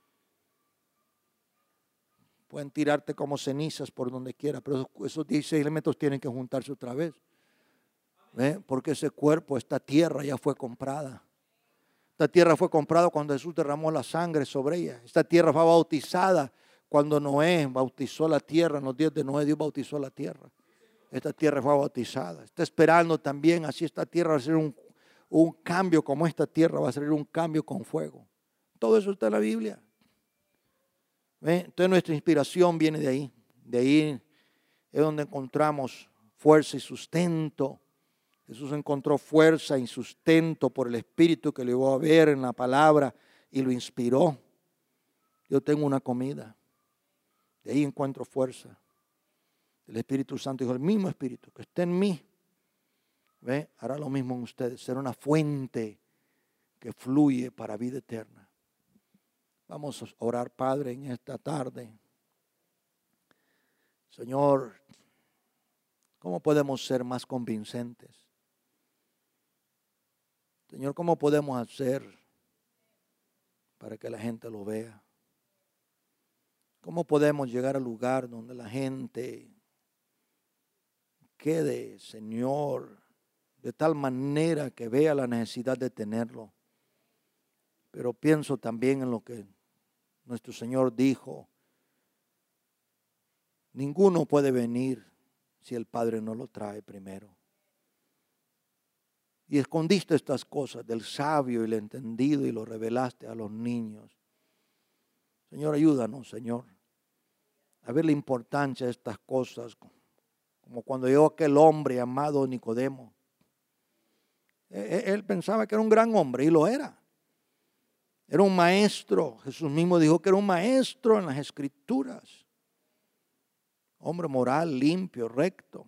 Pueden tirarte como cenizas por donde quiera, pero esos 16 elementos tienen que juntarse otra vez. Porque ese cuerpo, esta tierra ya fue comprada. Esta tierra fue comprada cuando Jesús derramó la sangre sobre ella. Esta tierra fue bautizada cuando Noé bautizó la tierra. En los días de Noé Dios bautizó la tierra. Esta tierra fue bautizada. Está esperando también, así esta tierra va a ser un cambio, como esta tierra va a ser un cambio con fuego. Todo eso está en la Biblia. Entonces nuestra inspiración viene de ahí. De ahí es donde encontramos fuerza y sustento. Jesús encontró fuerza y sustento por el Espíritu que le llevó a ver en la palabra y lo inspiró. Yo tengo una comida. De ahí encuentro fuerza. El Espíritu Santo dijo, el mismo Espíritu que está en mí, hará lo mismo en ustedes. Será una fuente que fluye para vida eterna. Vamos a orar, Padre, en esta tarde. Señor, ¿cómo podemos ser más convincentes? Señor, ¿cómo podemos hacer para que la gente lo vea? ¿Cómo podemos llegar al lugar donde la gente quede, Señor, de tal manera que vea la necesidad de tenerlo. Pero pienso también en lo que nuestro Señor dijo: ninguno puede venir si el Padre no lo trae primero. Y escondiste estas cosas del sabio y el entendido y lo revelaste a los niños. Señor, ayúdanos, Señor, a ver la importancia de estas cosas, como cuando llegó aquel hombre llamado Nicodemo. Él pensaba que era un gran hombre, y lo era. Era un maestro. Jesús mismo dijo que era un maestro en las Escrituras. Hombre moral, limpio, recto.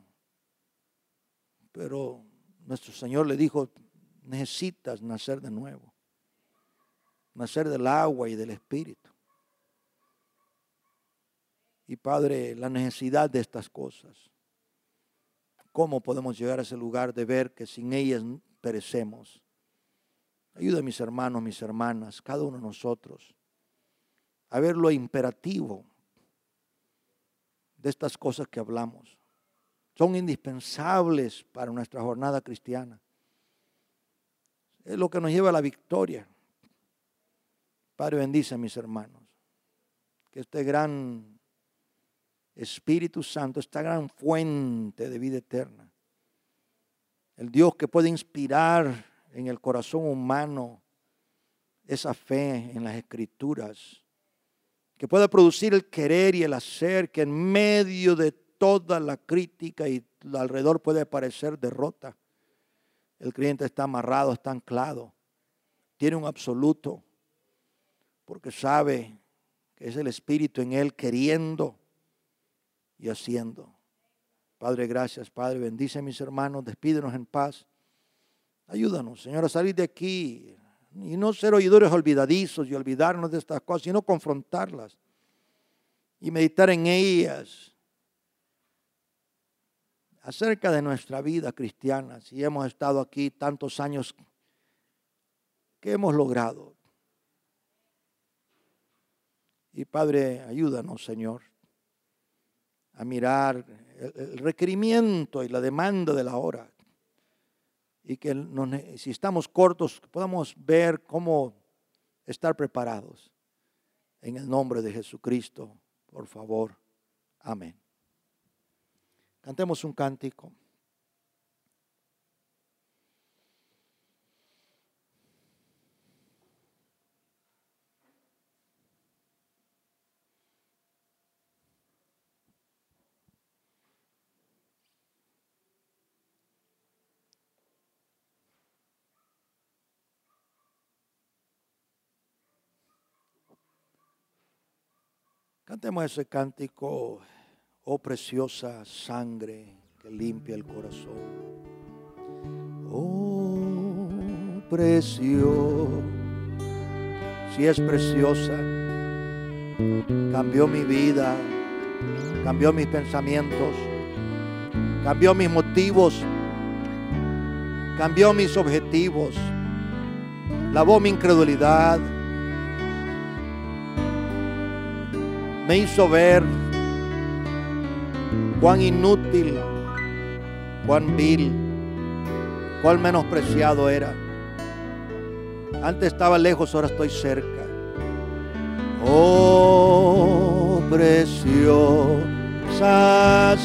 Pero nuestro Señor le dijo: necesitas nacer de nuevo. Nacer del agua y del Espíritu. Y Padre, la necesidad de estas cosas. ¿Cómo podemos llegar a ese lugar de ver que sin ellas perecemos? Ayuda a mis hermanos, mis hermanas, cada uno de nosotros, a ver lo imperativo de estas cosas que hablamos. Son indispensables para nuestra jornada cristiana. Es lo que nos lleva a la victoria. Padre, bendice a mis hermanos. Que este gran Espíritu Santo, esta gran fuente de vida eterna, el Dios que puede inspirar en el corazón humano esa fe en las Escrituras, que puede producir el querer y el hacer, que en medio de toda la crítica y alrededor puede parecer derrota, el creyente está amarrado, está anclado, tiene un absoluto, porque sabe que es el Espíritu en él queriendo y haciendo. Padre, gracias, Padre, bendice a mis hermanos, despídenos en paz. Ayúdanos, Señor, a salir de aquí y no ser oidores olvidadizos y olvidarnos de estas cosas, sino confrontarlas y meditar en ellas acerca de nuestra vida cristiana. Si hemos estado aquí tantos años, ¿qué hemos logrado? Y Padre, ayúdanos, Señor, a mirar el requerimiento y la demanda de la hora. Y que si estamos cortos, podamos ver cómo estar preparados. En el nombre de Jesucristo, por favor. Amén. Cantemos un cántico. Cantemos ese cántico: oh preciosa sangre que limpia el corazón. Oh preciosa, si es preciosa, cambió mi vida, cambió mis pensamientos, cambió mis motivos, cambió mis objetivos, lavó mi incredulidad, me hizo ver cuán inútil, cuán vil, cuán menospreciado era. Antes estaba lejos, ahora estoy cerca. Oh, preciosa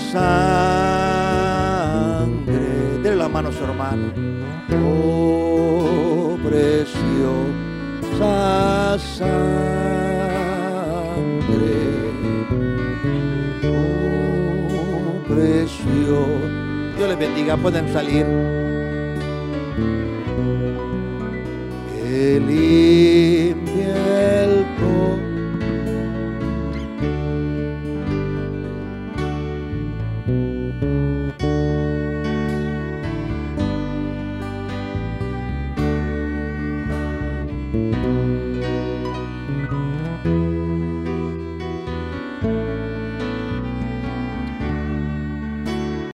sangre. Dele la mano a su hermano. Oh, preciosa sangre. Precioso. Dios les bendiga, pueden salir.